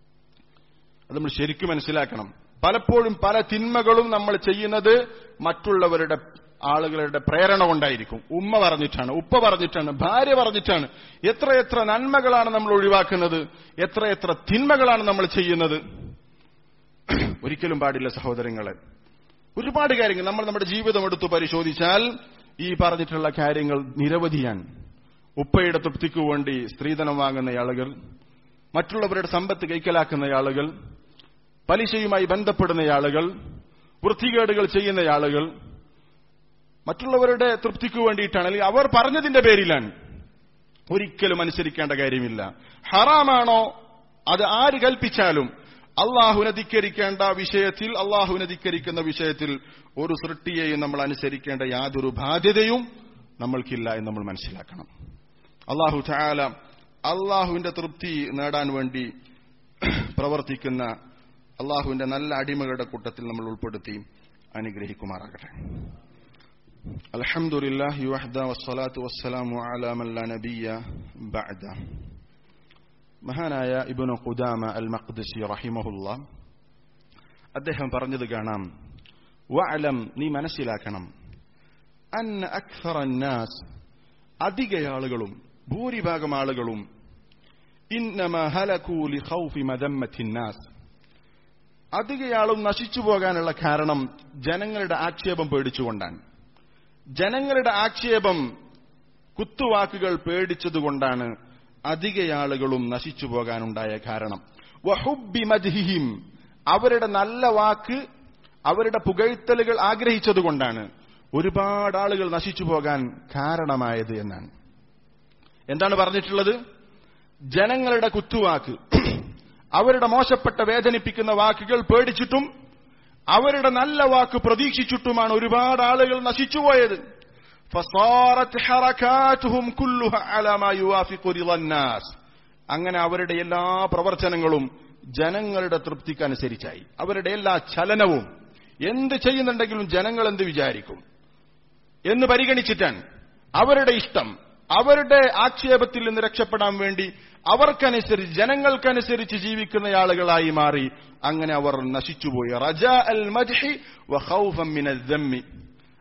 അത് നമ്മൾ ശരിക്കും മനസ്സിലാക്കണം. പലപ്പോഴും പല തിന്മകളും നമ്മൾ ചെയ്യുന്നത് മറ്റുള്ളവരുടെ ആളുകളുടെ പ്രേരണ കൊണ്ടായിരിക്കും. ഉമ്മ പറഞ്ഞിട്ടാണ്, ഉപ്പ പറഞ്ഞിട്ടാണ്, ഭാര്യ പറഞ്ഞിട്ടാണ്. എത്രയെത്ര നന്മകളാണ് നമ്മൾ ഒഴിവാക്കുന്നത്, എത്രയെത്ര തിന്മകളാണ് നമ്മൾ ചെയ്യുന്നത്. ഒരിക്കലും പാടില്ല സഹോദരങ്ങളെ. ഒരുപാട് കാര്യങ്ങൾ നമ്മൾ നമ്മുടെ ജീവിതം എടുത്തു പരിശോധിച്ചാൽ ഈ പറഞ്ഞിട്ടുള്ള കാര്യങ്ങൾ നിരവധിയാണ്. ഉപ്പയുടെ തൃപ്തിക്കു വേണ്ടി സ്ത്രീധനം വാങ്ങുന്ന ആളുകൾ, മറ്റുള്ളവരുടെ സമ്പത്ത് കൈക്കലാക്കുന്ന ആളുകൾ, പലിശയുമായി ബന്ധപ്പെടുന്ന ആളുകൾ, വൃത്തികേടുകൾ ചെയ്യുന്ന ആളുകൾ, മറ്റുള്ളവരുടെ തൃപ്തിക്കു വേണ്ടിയിട്ടാണ്, അല്ലെങ്കിൽ അവർ പറഞ്ഞതിന്റെ പേരിലാണ്. ഒരിക്കലും അനുസരിക്കേണ്ട കാര്യമില്ല. ഹറാമാണോ അത് ആര് കൽപ്പിച്ചാലും അള്ളാഹുവിനെ ധിക്കരിക്കേണ്ട വിഷയത്തിൽ, അള്ളാഹുവിനെ ധിക്കരിക്കുന്ന വിഷയത്തിൽ ഒരു സൃഷ്ടിയെയും നമ്മൾ അനുസരിക്കേണ്ട യാതൊരു ബാധ്യതയും നമ്മൾക്കില്ല എന്ന് നമ്മൾ മനസ്സിലാക്കണം. അള്ളാഹു തആല അള്ളാഹുവിന്റെ തൃപ്തി നേടാൻ വേണ്ടി പ്രവർത്തിക്കുന്ന അള്ളാഹുവിന്റെ നല്ല അടിമകളുടെ കൂട്ടത്തിൽ നമ്മൾ ഉൾപ്പെടുത്തി അനുഗ്രഹിക്കുമാറാകട്ടെ. അൽഹംദുലില്ലാഹി വഹ്ദ വസ്സലാത്തു വസ്സലാമു അലാ മൻ ലാ നബിയ്യ ബഅദ. മഹാനായ ഇബ്നു ഖുദാമ അൽ മഖ്ദിസി റഹിമഹുല്ലാഹ് അദ്ദേഹം പറഞ്ഞത് കാണാം, വഅലം, നീ മനസ്സിലാക്കണം, അന്ന അക്സറ നാസ്, അധിക ആളുകളും ഭൂരിഭാഗം ആളുകളും, ഇന്നമാ ഹലകൂ ലിഖൗഫി മദമ്മത്തിൻ നാസ്, അധികയാളും നശിച്ചു പോകാനുള്ള കാരണം ജനങ്ങളുടെ ആക്ഷേപം പേടിച്ചുകൊണ്ടാണ്. ജനങ്ങളുടെ ആക്ഷേപം, കുത്തുവാക്കുകൾ പേടിച്ചതുകൊണ്ടാണ് അധികയാളുകളും നശിച്ചു പോകാനുണ്ടായ കാരണം. വഹുബ്ബി മദ്ഹിഹിം, അവരുടെ നല്ല വാക്ക്, അവരുടെ പുകഴ്ത്തലുകൾ ആഗ്രഹിച്ചതുകൊണ്ടാണ് ഒരുപാട് ആളുകൾ നശിച്ചു പോകാൻ കാരണമായത് എന്നാണ്. എന്താണ് പറഞ്ഞിട്ടുള്ളത്? ജനങ്ങളുടെ കുത്തുവാക്ക്, അവരുടെ മോശപ്പെട്ട വേദനിപ്പിക്കുന്ന വാക്കുകൾ പേടിച്ചിട്ടും അവരുടെ നല്ല വാക്ക് പ്രതീക്ഷിച്ചിട്ടുമാണ് ഒരുപാട് ആളുകൾ നശിച്ചുപോയത്. ഫസാറത് ഹറകാതുഹും കുല്ലുഹാ അലാ മാ യുവാഫിഖു റിളന്നാസ്, അങ്ങനെ അവരുടെ എല്ലാ പ്രവർത്തനങ്ങളും ജനങ്ങളുടെ തൃപ്തിക്കനുസരിച്ചായി. അവരുടെ എല്ലാ ചലനവും, എന്ത് ചെയ്യുന്നുണ്ടെങ്കിലും ജനങ്ങൾ എന്ത് വിചാരിക്കും എന്ന് പരിഗണിച്ചിട്ടാണ്. അവരുടെ ഇഷ്ടം, അവരുടെ ആക്ഷേപത്തിൽ നിന്ന് രക്ഷപ്പെടാൻ വേണ്ടി അവർക്കനുസരിച്ച്, ജനങ്ങൾക്കനുസരിച്ച് ജീവിക്കുന്ന ആളുകളായി മാറി. അങ്ങനെ അവർ നശിച്ചുപോയി. റജാ അൽ മദ്ഹി വ ഖൗഫൻ മിനൽ ദമ്മി,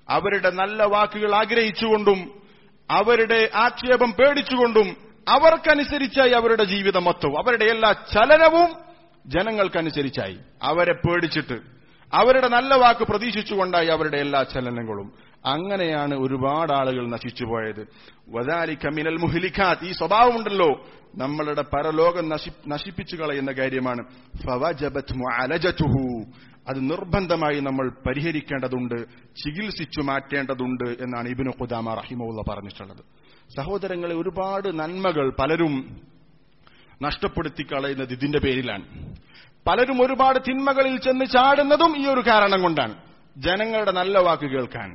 അവരുടെ നല്ല വാക്കുകൾ ആഗ്രഹിച്ചുകൊണ്ടും അവരുടെ ആക്ഷേപം പേടിച്ചുകൊണ്ടും അവർക്കനുസരിച്ചായി അവരുടെ ജീവിതം മൊത്തവും, അവരുടെ എല്ലാ ചലനവും ജനങ്ങൾക്കനുസരിച്ചായി. അവരെ പേടിച്ചിട്ട് അവരുടെ നല്ല വാക്ക് പ്രതീക്ഷിച്ചുകൊണ്ടായി അവരുടെ എല്ലാ ചലനങ്ങളും. അങ്ങനെയാണ് ഒരുപാട് ആളുകൾ നശിച്ചുപോയത്. വദാലിക മിനൽ മുഹ്ലികാത്ത്, ഈ സ്വഭാവമുണ്ടല്ലോ നമ്മളുടെ പരലോകം നശിപ്പിച്ചു കളയുന്ന കാര്യമാണ്. ഫവജബത് മുഅലജതുഹു, അത് നിർബന്ധമായി നമ്മൾ പരിഹരിക്കേണ്ടതുണ്ട്, ചികിത്സിച്ചു മാറ്റേണ്ടതുണ്ട് എന്നാണ് ഇബ്നു ഖുദാമ റഹിമഹുള്ള പറഞ്ഞിട്ടുള്ളത്. സഹോദരങ്ങളെ, ഒരുപാട് നന്മകൾ പലരും നഷ്ടപ്പെടുത്തി കളയുന്നത് ഇതിന്റെ പേരിലാണ്. പലരും ഒരുപാട് തിന്മകളിൽ ചെന്ന് ചാടുന്നതും ഈ ഒരു കാരണം കൊണ്ടാണ്. ജനങ്ങളുടെ നല്ല വാക്ക് കേൾക്കാൻ,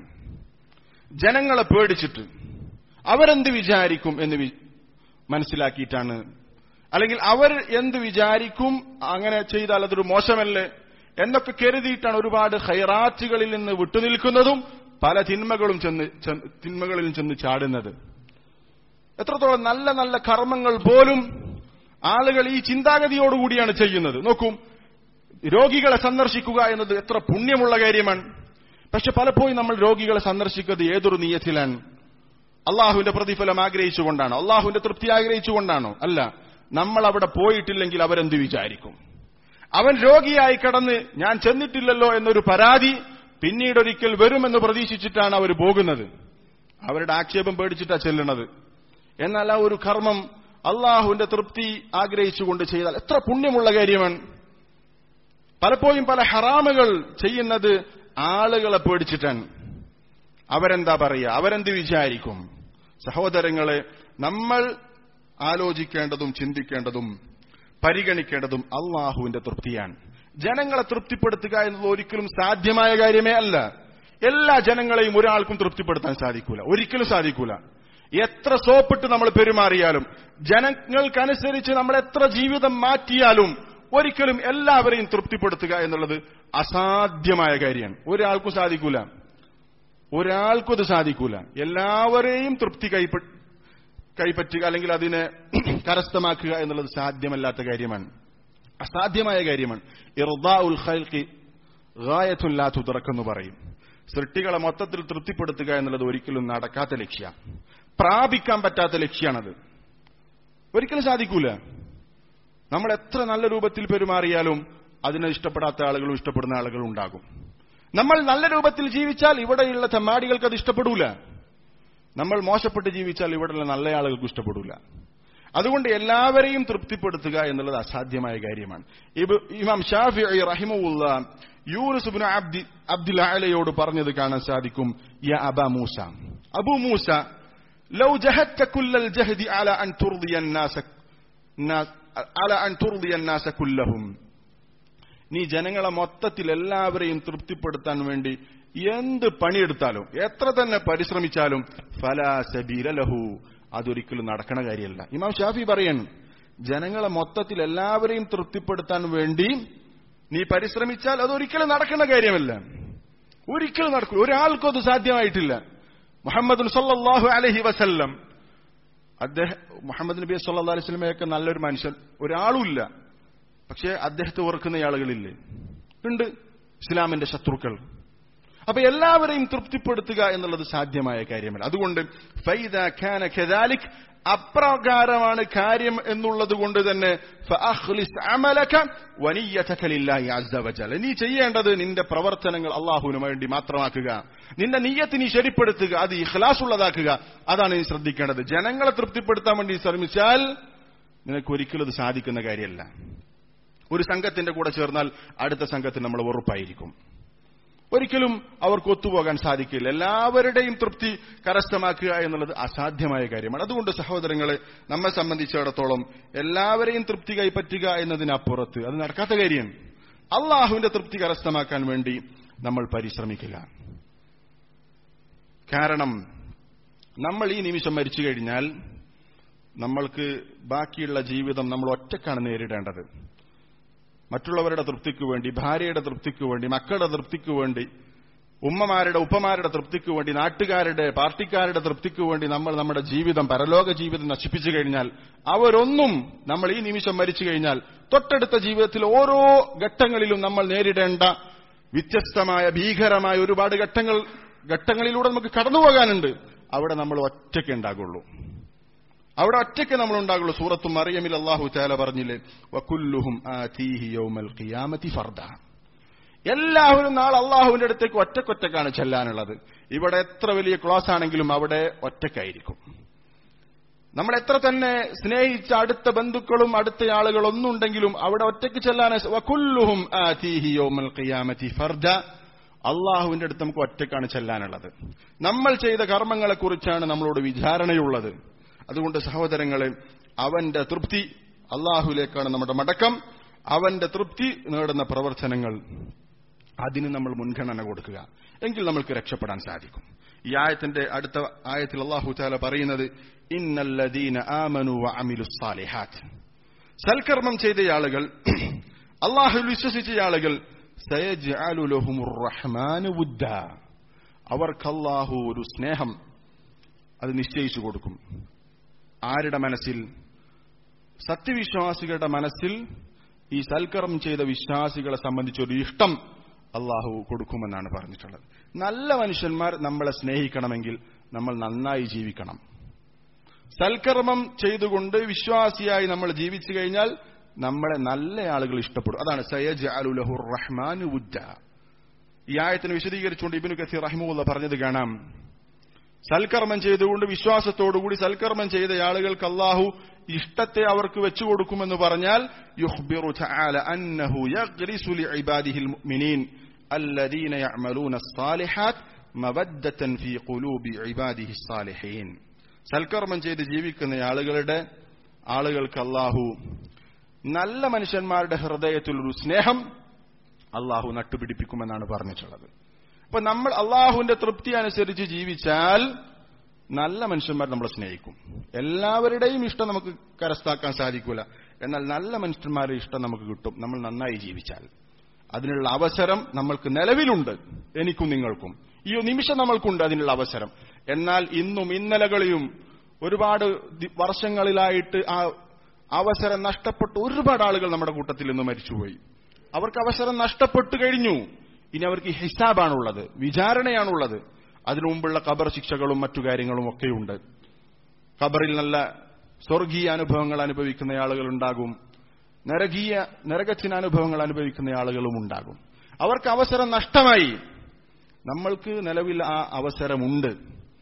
ജനങ്ങളെ പേടിച്ചിട്ട് അവരെന്ത് വിചാരിക്കും എന്ന് മനസ്സിലാക്കിയിട്ടാണ്, അല്ലെങ്കിൽ അവർ എന്ത് വിചാരിക്കും, അങ്ങനെ ചെയ്താൽ അതൊരു മോശമല്ലേ എന്നൊക്കെ കരുതിയിട്ടാണ് ഒരുപാട് ഖൈറാത്തുകളിൽ നിന്ന് വിട്ടുനിൽക്കുന്നതും പല തിന്മകളും ചെന്ന് തിന്മകളിലും ചെന്ന് ചാടുന്നത്. എത്രത്തോളം നല്ല നല്ല കർമ്മങ്ങൾ പോലും ആളുകൾ ഈ ചിന്താഗതിയോടുകൂടിയാണ് ചെയ്യുന്നത്. നോക്കൂ, രോഗികളെ സന്ദർശിക്കുക എന്നത് എത്ര പുണ്യമുള്ള കാര്യമാണ്. പക്ഷെ പലപ്പോഴും നമ്മൾ രോഗികളെ സന്ദർശിക്കുന്നത് ഏതൊരു നിയത്തിലാണ്? അള്ളാഹുവിന്റെ പ്രതിഫലം ആഗ്രഹിച്ചുകൊണ്ടാണോ? അള്ളാഹുവിന്റെ തൃപ്തി ആഗ്രഹിച്ചുകൊണ്ടാണോ? അല്ല. നമ്മൾ അവിടെ പോയിട്ടില്ലെങ്കിൽ അവരെന്ത് വിചാരിക്കും? അവൻ രോഗിയായി കടന്ന് ഞാൻ ചെന്നിട്ടില്ലല്ലോ എന്നൊരു പരാതി പിന്നീടൊരിക്കൽ വരുമെന്ന് പ്രതീക്ഷിച്ചിട്ടാണ് അവർ പോകുന്നത്. അവരുടെ ആക്ഷേപം പേടിച്ചിട്ടാണ് ചെല്ലുന്നത്. എന്നാൽ ആ ഒരു കർമ്മം അള്ളാഹുവിന്റെ തൃപ്തി ആഗ്രഹിച്ചുകൊണ്ട് ചെയ്താൽ എത്ര പുണ്യമുള്ള കാര്യമാണ്. പലപ്പോഴും പല ഹറാമുകൾ ചെയ്യുന്നത് ആളുകളെ പേടിച്ചിട്ടാണ്. അവരെന്താ പറയുക, അവരെന്ത് വിചാരിക്കും? സഹോദരങ്ങളെ, നമ്മൾ ആലോചിക്കേണ്ടതും ചിന്തിക്കേണ്ടതും പരിഗണിക്കേണ്ടതും അള്ളാഹുവിന്റെ തൃപ്തിയാണ്. ജനങ്ങളെ തൃപ്തിപ്പെടുത്തുക എന്നത് ഒരിക്കലും സാധ്യമായ കാര്യമേ അല്ല. എല്ലാ ജനങ്ങളെയും ഒരാൾക്കും തൃപ്തിപ്പെടുത്താൻ സാധിക്കൂല, ഒരിക്കലും സാധിക്കൂല. എത്ര സോപ്പിട്ട് നമ്മൾ പെരുമാറിയാലും, ജനങ്ങൾക്കനുസരിച്ച് നമ്മൾ എത്ര ജീവിതം മാറ്റിയാലും ഒരിക്കലും എല്ലാവരെയും തൃപ്തിപ്പെടുത്തുക എന്നുള്ളത് അസാധ്യമായ കാര്യമാണ്. ഒരാൾക്കും സാധിക്കൂല, ഒരാൾക്കും അത് സാധിക്കൂല. എല്ലാവരെയും തൃപ്തി കൈപ്പറ്റുക അല്ലെങ്കിൽ അതിനെ കരസ്ഥമാക്കുക എന്നുള്ളത് സാധ്യമല്ലാത്ത കാര്യമാണ്, അസാധ്യമായ കാര്യമാണ്. ഇർദാഉൽ ഖൽഖി ഗായത്തുൻ ലാ തുദ്റക് എന്ന് പറയും. സൃഷ്ടികളെ മൊത്തത്തിൽ തൃപ്തിപ്പെടുത്തുക എന്നുള്ളത് ഒരിക്കലും നടക്കാത്ത ലക്ഷ്യമാണ്, പ്രാപിക്കാൻ പറ്റാത്ത ലക്ഷ്യമാണത്. ഒരിക്കലും സാധിക്കൂല. നമ്മൾ എത്ര നല്ല രൂപത്തിൽ പെരുമാറിയാലും അതിനെ ഇഷ്ടപ്പെടാത്ത ആളുകളും ഇഷ്ടപ്പെടുന്ന ആളുകളും ഉണ്ടാകും. നമ്മൾ നല്ല രൂപത്തിൽ ജീവിച്ചാൽ ഇവിടെയുള്ള തെമ്മാടികൾക്ക് അത് ഇഷ്ടപ്പെടൂല. നമ്മൾ മോശപ്പെട്ട് ജീവിച്ചാൽ ഇവിടെയുള്ള നല്ല ആളുകൾക്ക് ഇഷ്ടപ്പെടൂല. അതുകൊണ്ട് എല്ലാവരെയും തൃപ്തിപ്പെടുത്തുക എന്നുള്ളത് അസാധ്യമായ കാര്യമാണ്. ഇമാം ഷാഫിഈ റഹിമഹുല്ല യൂനുസ് ഇബ്നു അബ്ദി അബ്ദുൽ അലയോട് പറഞ്ഞത് കാണാൻ സാധിക്കും. യാ അബാ മൂസ, അബൂ മൂസ, ലൗ ജഹദ്ത കുല്ലൽ ജഹദി അലാ അൻ തുർദിയ الناس അലാ അൻ തുർദിയ الناس കുല്ലഹും, നീ ജനങ്ങളെ മൊത്തത്തിൽ എല്ലാവരെയും തൃപ്തിപ്പെടുത്താൻ വേണ്ടി എന്ത് പണിയെടുത്താലും എത്ര തന്നെ പരിശ്രമിച്ചാലും ഫലാ സബീല ലഹു, അതൊരിക്കലും നടക്കണ കാര്യമല്ല. ഇമാം ഷാഫി പറയാണ്, ജനങ്ങളെ മൊത്തത്തിൽ എല്ലാവരെയും തൃപ്തിപ്പെടുത്താൻ വേണ്ടി നീ പരിശ്രമിച്ചാൽ അതൊരിക്കലും നടക്കുന്ന കാര്യമല്ല, ഒരിക്കലും നടക്കും. ഒരാൾക്കും അത് സാധ്യമായിട്ടില്ല. മുഹമ്മദ് സല്ലല്ലാഹു അലൈഹി വസല്ലം, അദ്ദേഹം മുഹമ്മദ് നബി സല്ലല്ലാഹു അലൈഹി വസല്ലമയൊക്കെ നല്ലൊരു മനുഷ്യൻ, ഒരാളുമില്ല. പക്ഷേ അദ്ദേഹത്തെ ഓർക്കുന്ന ആളുകളില്ലേ? ഉണ്ട്, ഇസ്ലാമിന്റെ ശത്രുക്കൾ. അപ്പൊ എല്ലാവരെയും തൃപ്തിപ്പെടുത്തുക എന്നുള്ളത് സാധ്യമായ കാര്യമല്ല. അതുകൊണ്ട് ഫൈദാ കാന കദാലിക്, അപ്രകാരമാണ് കാര്യം എന്നുള്ളത് കൊണ്ട് തന്നെ ഫഅഖ്ലിസ് അമലക വനിയ്യതക ലില്ലാഹി അസ്സ വജൽ, നീ ചെയ്യേണ്ടത് നിന്റെ പ്രവർത്തനങ്ങൾ അല്ലാഹുവിന് വേണ്ടി മാത്രമാക്കുക, നിന്റെ നിയ്യത്ത് നീ ശരിപ്പെടുത്തുക, അത് ഇഖ്ലാസ് ഉള്ളതാക്കുക. അതാണ് നീ ശ്രദ്ധിക്കേണ്ടത്. ജനങ്ങളെ തൃപ്തിപ്പെടുത്താൻ വേണ്ടി ശ്രമിച്ചാൽ നിനക്ക് ഒരിക്കലും അത് സാധിക്കുന്ന കാര്യമല്ല. ഒരു സംഘത്തിന്റെ കൂടെ ചേർന്നാൽ അടുത്ത സംഘത്തിന് നമ്മൾ ഉറപ്പായിരിക്കും. ഒരിക്കലും അവർക്ക് ഒത്തുപോകാൻ സാധിക്കില്ല. എല്ലാവരുടെയും തൃപ്തി കരസ്ഥമാക്കുക എന്നുള്ളത് അസാധ്യമായ കാര്യമാണ്. അതുകൊണ്ട് സഹോദരങ്ങളെ, നമ്മെ സംബന്ധിച്ചിടത്തോളം എല്ലാവരെയും തൃപ്തി കൈപ്പറ്റുക എന്നതിനപ്പുറത്ത് അത് നടക്കാത്ത കാര്യമാണ്. അള്ളാഹുവിന്റെ തൃപ്തി കരസ്ഥമാക്കാൻ വേണ്ടി നമ്മൾ പരിശ്രമിക്കുക. കാരണം നമ്മൾ ഈ നിമിഷം മരിച്ചു കഴിഞ്ഞാൽ നമ്മൾക്ക് ബാക്കിയുള്ള ജീവിതം നമ്മൾ ഒറ്റക്കാണ് നേരിടേണ്ടത്. മറ്റുള്ളവരുടെ തൃപ്തിക്ക് വേണ്ടി, ഭാര്യയുടെ തൃപ്തിക്ക് വേണ്ടി, മക്കളുടെ തൃപ്തിക്ക് വേണ്ടി, ഉമ്മമാരുടെ ഉപ്പമാരുടെ തൃപ്തിക്ക് വേണ്ടി, നാട്ടുകാരുടെ പാർട്ടിക്കാരുടെ തൃപ്തിക്ക് വേണ്ടി നമ്മൾ നമ്മുടെ ജീവിതം, പരലോക ജീവിതം നശിപ്പിച്ചു കഴിഞ്ഞാൽ അവരൊന്നും, നമ്മൾ ഈ നിമിഷം മരിച്ചു കഴിഞ്ഞാൽ തൊട്ടടുത്ത ജീവിതത്തിൽ ഓരോ ഘട്ടങ്ങളിലും നമ്മൾ നേരിടേണ്ട വ്യത്യസ്തമായ ഭീകരമായ ഒരുപാട് ഘട്ടങ്ങൾ ഘട്ടങ്ങളിലൂടെ നമുക്ക് കടന്നു പോകാനുണ്ട്. അവിടെ നമ്മൾ ഒറ്റയ്ക്ക് ഉണ്ടാകുള്ളൂ, അവിടെ ഒറ്റയ്ക്ക് നമ്മൾ ഉണ്ടാകുള്ളൂ. സൂറത്തു മറിയമിൽ അല്ലാഹു തആല പറഞ്ഞില്ലേ, വകുല്ലുഹും ആതീഹി യൗമൽ ഖിയാമത്തി ഫർദ. എല്ലാവരും നാളെ അള്ളാഹുവിന്റെ അടുത്തേക്ക് ഒറ്റക്കൊറ്റക്കാണ് ചെല്ലാനുള്ളത്. ഇവിടെ എത്ര വലിയ ക്ലാസ് ആണെങ്കിലും അവിടെ ഒറ്റയ്ക്കായിരിക്കും. നമ്മൾ എത്ര തന്നെ സ്നേഹിച്ച അടുത്ത ബന്ധുക്കളും അടുത്ത ആളുകളൊന്നും ഉണ്ടെങ്കിലും അവിടെ ഒറ്റയ്ക്ക് ചെല്ലാൻ. വകുല്ലുഹും ആതീഹി യൗമൽ ഖിയാമത്തി ഫർദ. അള്ളാഹുവിന്റെ അടുത്ത് നമുക്ക് ഒറ്റയ്ക്കാണ് ചെല്ലാനുള്ളത്. നമ്മൾ ചെയ്ത കർമ്മങ്ങളെ കുറിച്ചാണ് നമ്മളോട് വിചാരണയുള്ളത്. അതുകൊണ്ട് സഹോദരങ്ങളെ, അവന്റെ തൃപ്തി, അള്ളാഹുവിലേക്കാണ് നമ്മുടെ മടക്കം. അവന്റെ തൃപ്തി നേടുന്ന പ്രവർത്തനങ്ങൾ, അതിന് നമ്മൾ മുൻഗണന കൊടുക്കുക, എങ്കിൽ നമ്മൾക്ക് രക്ഷപ്പെടാൻ സാധിക്കും. ഈ ആയത്തിന്റെ അടുത്ത ആയത്തിൽ അല്ലാഹു തആല പറയുന്നത്, ഇന്നല്ലദീന ആമനു വഅമിലുസ് സാലിഹാത്ത്. സൽക്കർമ്മം ചെയ്ത ആളുകൾ, അല്ലാഹുവിൽ വിശ്വസിച്ച ആളുകൾ, സയജ്അലു ലഹുമുർ റഹ്മാനു വുദ്ദ. അവർക്ക് അല്ലാഹു ഒരു സ്നേഹം അത് നിശ്ചയിച്ചു കൊടുക്കും. ആരുടെ മനസ്സിൽ? സത്യവിശ്വാസികളുടെ മനസ്സിൽ ഈ സൽക്കർമ്മം ചെയ്ത വിശ്വാസികളെ സംബന്ധിച്ചൊരു ഇഷ്ടം അള്ളാഹു കൊടുക്കുമെന്നാണ് പറഞ്ഞിട്ടുള്ളത്. നല്ല മനുഷ്യന്മാർ നമ്മളെ സ്നേഹിക്കണമെങ്കിൽ നമ്മൾ നന്നായി ജീവിക്കണം. സൽക്കർമ്മം ചെയ്തുകൊണ്ട് വിശ്വാസിയായി നമ്മൾ ജീവിച്ചു കഴിഞ്ഞാൽ നമ്മളെ നല്ല ആളുകൾ ഇഷ്ടപ്പെടും. അതാണ് സയജ്അലു ലഹുർ റഹ്മാനു വുദ്ദ. ഈ ആയത്തിനെ വിശദീകരിച്ചുകൊണ്ട് ഇബ്നു കസീർ റഹിമഹുല്ലാഹ് പറഞ്ഞത് കാണാം. സൽക്കർമ്മം ചെയ്തുകൊണ്ട് വിശ്വാസത്തോടുകൂടി സൽക്കർമ്മം ചെയ്ത ആളുകൾക്ക് അല്ലാഹു ഇഷ്ടത്തെ അവർക്ക് വെച്ചു കൊടുക്കുമെന്ന് പറഞ്ഞാൽ, യുഖ്ബിറു തആല അന്നഹു യഗ്രിസു ലിഇബാദിഹിൽ മുഅ്മിനീൻ അല്ലദീന യഅമലൂന സ്സാലിഹാത്ത് മവദ്ദതൻ ഫീ ഖുലൂബി ഇബാദിഹി സ്സാലിഹീൻ. സൽക്കർമ്മം ചെയ്ത് ജീവിക്കുന്ന ആളുകളുടെ ആളുകൾക്ക് അല്ലാഹു നല്ല മനുഷ്യന്മാരുടെ ഹൃദയത്തിൽ ഒരു സ്നേഹം അല്ലാഹു നട്ടുപിടിപ്പിക്കുമെന്നാണ് പറഞ്ഞിട്ടുള്ളത്. അപ്പൊ നമ്മൾ അള്ളാഹുവിന്റെ തൃപ്തി അനുസരിച്ച് ജീവിച്ചാൽ നല്ല മനുഷ്യന്മാർ നമ്മളെ സ്നേഹിക്കും. എല്ലാവരുടെയും ഇഷ്ടം നമുക്ക് കരസ്ഥാക്കാൻ സാധിക്കൂല, എന്നാൽ നല്ല മനുഷ്യന്മാരുടെ ഇഷ്ടം നമുക്ക് കിട്ടും നമ്മൾ നന്നായി ജീവിച്ചാൽ. അതിനുള്ള അവസരം നമ്മൾക്ക് നിലവിലുണ്ട്, എനിക്കും നിങ്ങൾക്കും ഈ നിമിഷം നമ്മൾക്കുണ്ട് അതിനുള്ള അവസരം. എന്നാൽ ഇന്നും ഇന്നലകളെയും ഒരുപാട് വർഷങ്ങളിലായിട്ട് ആ അവസരം നഷ്ടപ്പെട്ട ഒരുപാട് ആളുകൾ നമ്മുടെ കൂട്ടത്തിൽ നിന്ന് മരിച്ചുപോയി. അവർക്ക് അവസരം നഷ്ടപ്പെട്ടു കഴിഞ്ഞു. ഇനി അവർക്ക് ഹിസാബാണുള്ളത്, വിചാരണയാണുള്ളത്. അതിനു മുമ്പുള്ള ഖബർ ശിക്ഷകളും മറ്റു കാര്യങ്ങളും ഒക്കെയുണ്ട്. ഖബറിൽ നല്ല സ്വർഗീയ അനുഭവങ്ങൾ അനുഭവിക്കുന്ന ആളുകൾ ഉണ്ടാകും, നരകീയ നരകത്തിന് അനുഭവങ്ങൾ അനുഭവിക്കുന്ന ആളുകളും ഉണ്ടാകും. അവർക്ക് അവസരം നഷ്ടമായി. നമ്മൾക്ക് നിലവിൽ ആ അവസരമുണ്ട്.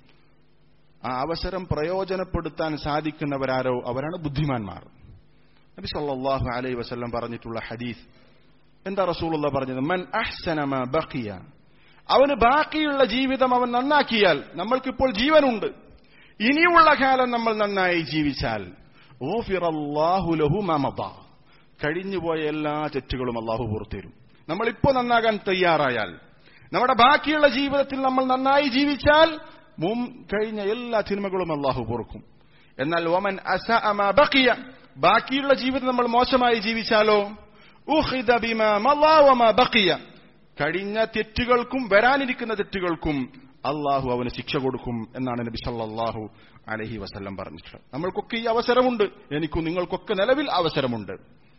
ആ അവസരം പ്രയോജനപ്പെടുത്താൻ സാധിക്കുന്നവരാരോ അവരാണ് ബുദ്ധിമാന്മാർ. നബി സല്ലല്ലാഹു അലൈഹി വസല്ലം പറഞ്ഞിട്ടുള്ള ഹദീസ് എന്താ റസൂലുള്ളാഹി പറഞ്ഞത്? മൻ അഹ്സന മാ ബഖിയ. അവന് ബാക്കിയുള്ള ജീവിതം അവൻ നന്നാക്കിയാൽ, നമ്മൾക്കിപ്പോൾ ജീവനുണ്ട്, ഇനിയുള്ള കാലം നമ്മൾ നന്നായി ജീവിച്ചാൽ, ഗുഫിറല്ലാഹു ലഹു മാ മദാ. കഴിഞ്ഞുപോയ എല്ലാ തെറ്റുകളും അല്ലാഹു പുറത്തുതരും. നമ്മളിപ്പോ നന്നാകാൻ തയ്യാറായാൽ, നമ്മുടെ ബാക്കിയുള്ള ജീവിതത്തിൽ നമ്മൾ നന്നായി ജീവിച്ചാൽ മുൻ കഴിഞ്ഞ എല്ലാ തിന്മകളും അല്ലാഹു പൊറുക്കും. എന്നാൽ വമൻ അസഅ മാ ബഖിയ, ബാക്കിയുള്ള ജീവിതം നമ്മൾ മോശമായി ജീവിച്ചാലോ, ഉഖിദ ബിമാ മളാ വമാ ബഖിയ, കഴിഞ്ഞ തെറ്റുകൾക്കും വരാനിരിക്കുന്ന തെറ്റുകൾക്കും അല്ലാഹു അവന് ശിക്ഷ കൊടുക്കും എന്നാണ് നബി സല്ലല്ലാഹു അലൈഹി വസല്ലം പറഞ്ഞിട്ടുള്ളത്. നമ്മൾക്കൊക്കെ ഈ അവസരമുണ്ട്, എനിക്കും നിങ്ങൾക്കൊക്കെ നിലവിൽ അവസരമുണ്ട്.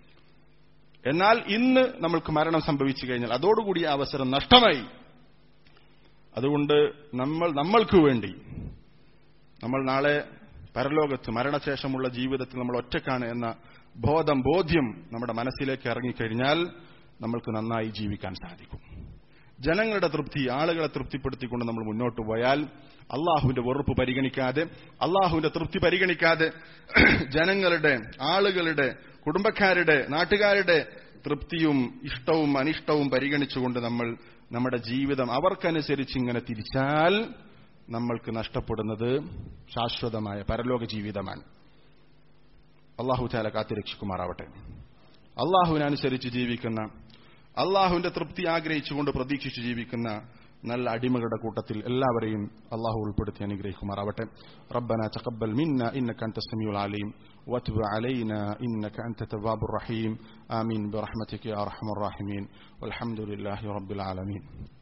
എന്നാൽ ഇന്ന് നമ്മൾക്ക് മരണം സംഭവിച്ചു കഴിഞ്ഞാൽ അതോടുകൂടി ആ അവസരം നഷ്ടമായി. അതുകൊണ്ട് നമ്മൾ നമ്മൾക്ക് വേണ്ടി, നമ്മൾ നാളെ പരലോകത്ത് മരണശേഷമുള്ള ജീവിതത്തിൽ നമ്മൾ ഒറ്റക്കാണ് എന്ന ബോധം ബോധ്യം നമ്മുടെ മനസ്സിലേക്ക് ഇറങ്ങിക്കഴിഞ്ഞാൽ നമ്മൾക്ക് നന്നായി ജീവിക്കാൻ സാധിക്കും. ജനങ്ങളുടെ തൃപ്തി, ആളുകളെ തൃപ്തിപ്പെടുത്തിക്കൊണ്ട് നമ്മൾ മുന്നോട്ട് പോയാൽ, അള്ളാഹുവിന്റെ വെറുപ്പ് പരിഗണിക്കാതെ, അള്ളാഹുവിന്റെ തൃപ്തി പരിഗണിക്കാതെ, ജനങ്ങളുടെ, ആളുകളുടെ, കുടുംബക്കാരുടെ, നാട്ടുകാരുടെ തൃപ്തിയും ഇഷ്ടവും അനിഷ്ടവും പരിഗണിച്ചുകൊണ്ട് നമ്മൾ നമ്മുടെ ജീവിതം അവർക്കനുസരിച്ച് ഇങ്ങനെ തിരിച്ചാൽ നമ്മൾക്ക് നഷ്ടപ്പെടുന്നത് ശാശ്വതമായ പരലോക ജീവിതമാണ്. അല്ലാഹു തആല കാത്തുരക്ഷിക്കുമാറാവട്ടെ. അള്ളാഹുവിനനുസരിച്ച് ജീവിക്കുന്ന, അള്ളാഹുവിന്റെ തൃപ്തി ആഗ്രഹിച്ചുകൊണ്ട് പ്രതീക്ഷിച്ച് ജീവിക്കുന്ന നല്ല അടിമകളുടെ കൂട്ടത്തിൽ എല്ലാവരെയും അള്ളാഹു ഉൾപ്പെടുത്തി അനുഗ്രഹിക്കുമാറാവട്ടെ. റബ്ബനാ തഖബ്ബൽ മിന്നാ ഇന്നക അൻത സമീഉൽ അലീം വതുബ് അലൈനാ ഇന്നക അൻത തവ്വാബുർ റഹീം. ആമീൻ ബിറഹ്മതിക യാ അർഹമർ റഹീമീൻ. വൽഹംദുലില്ലാഹി റബ്ബിൽ ആലമീൻ.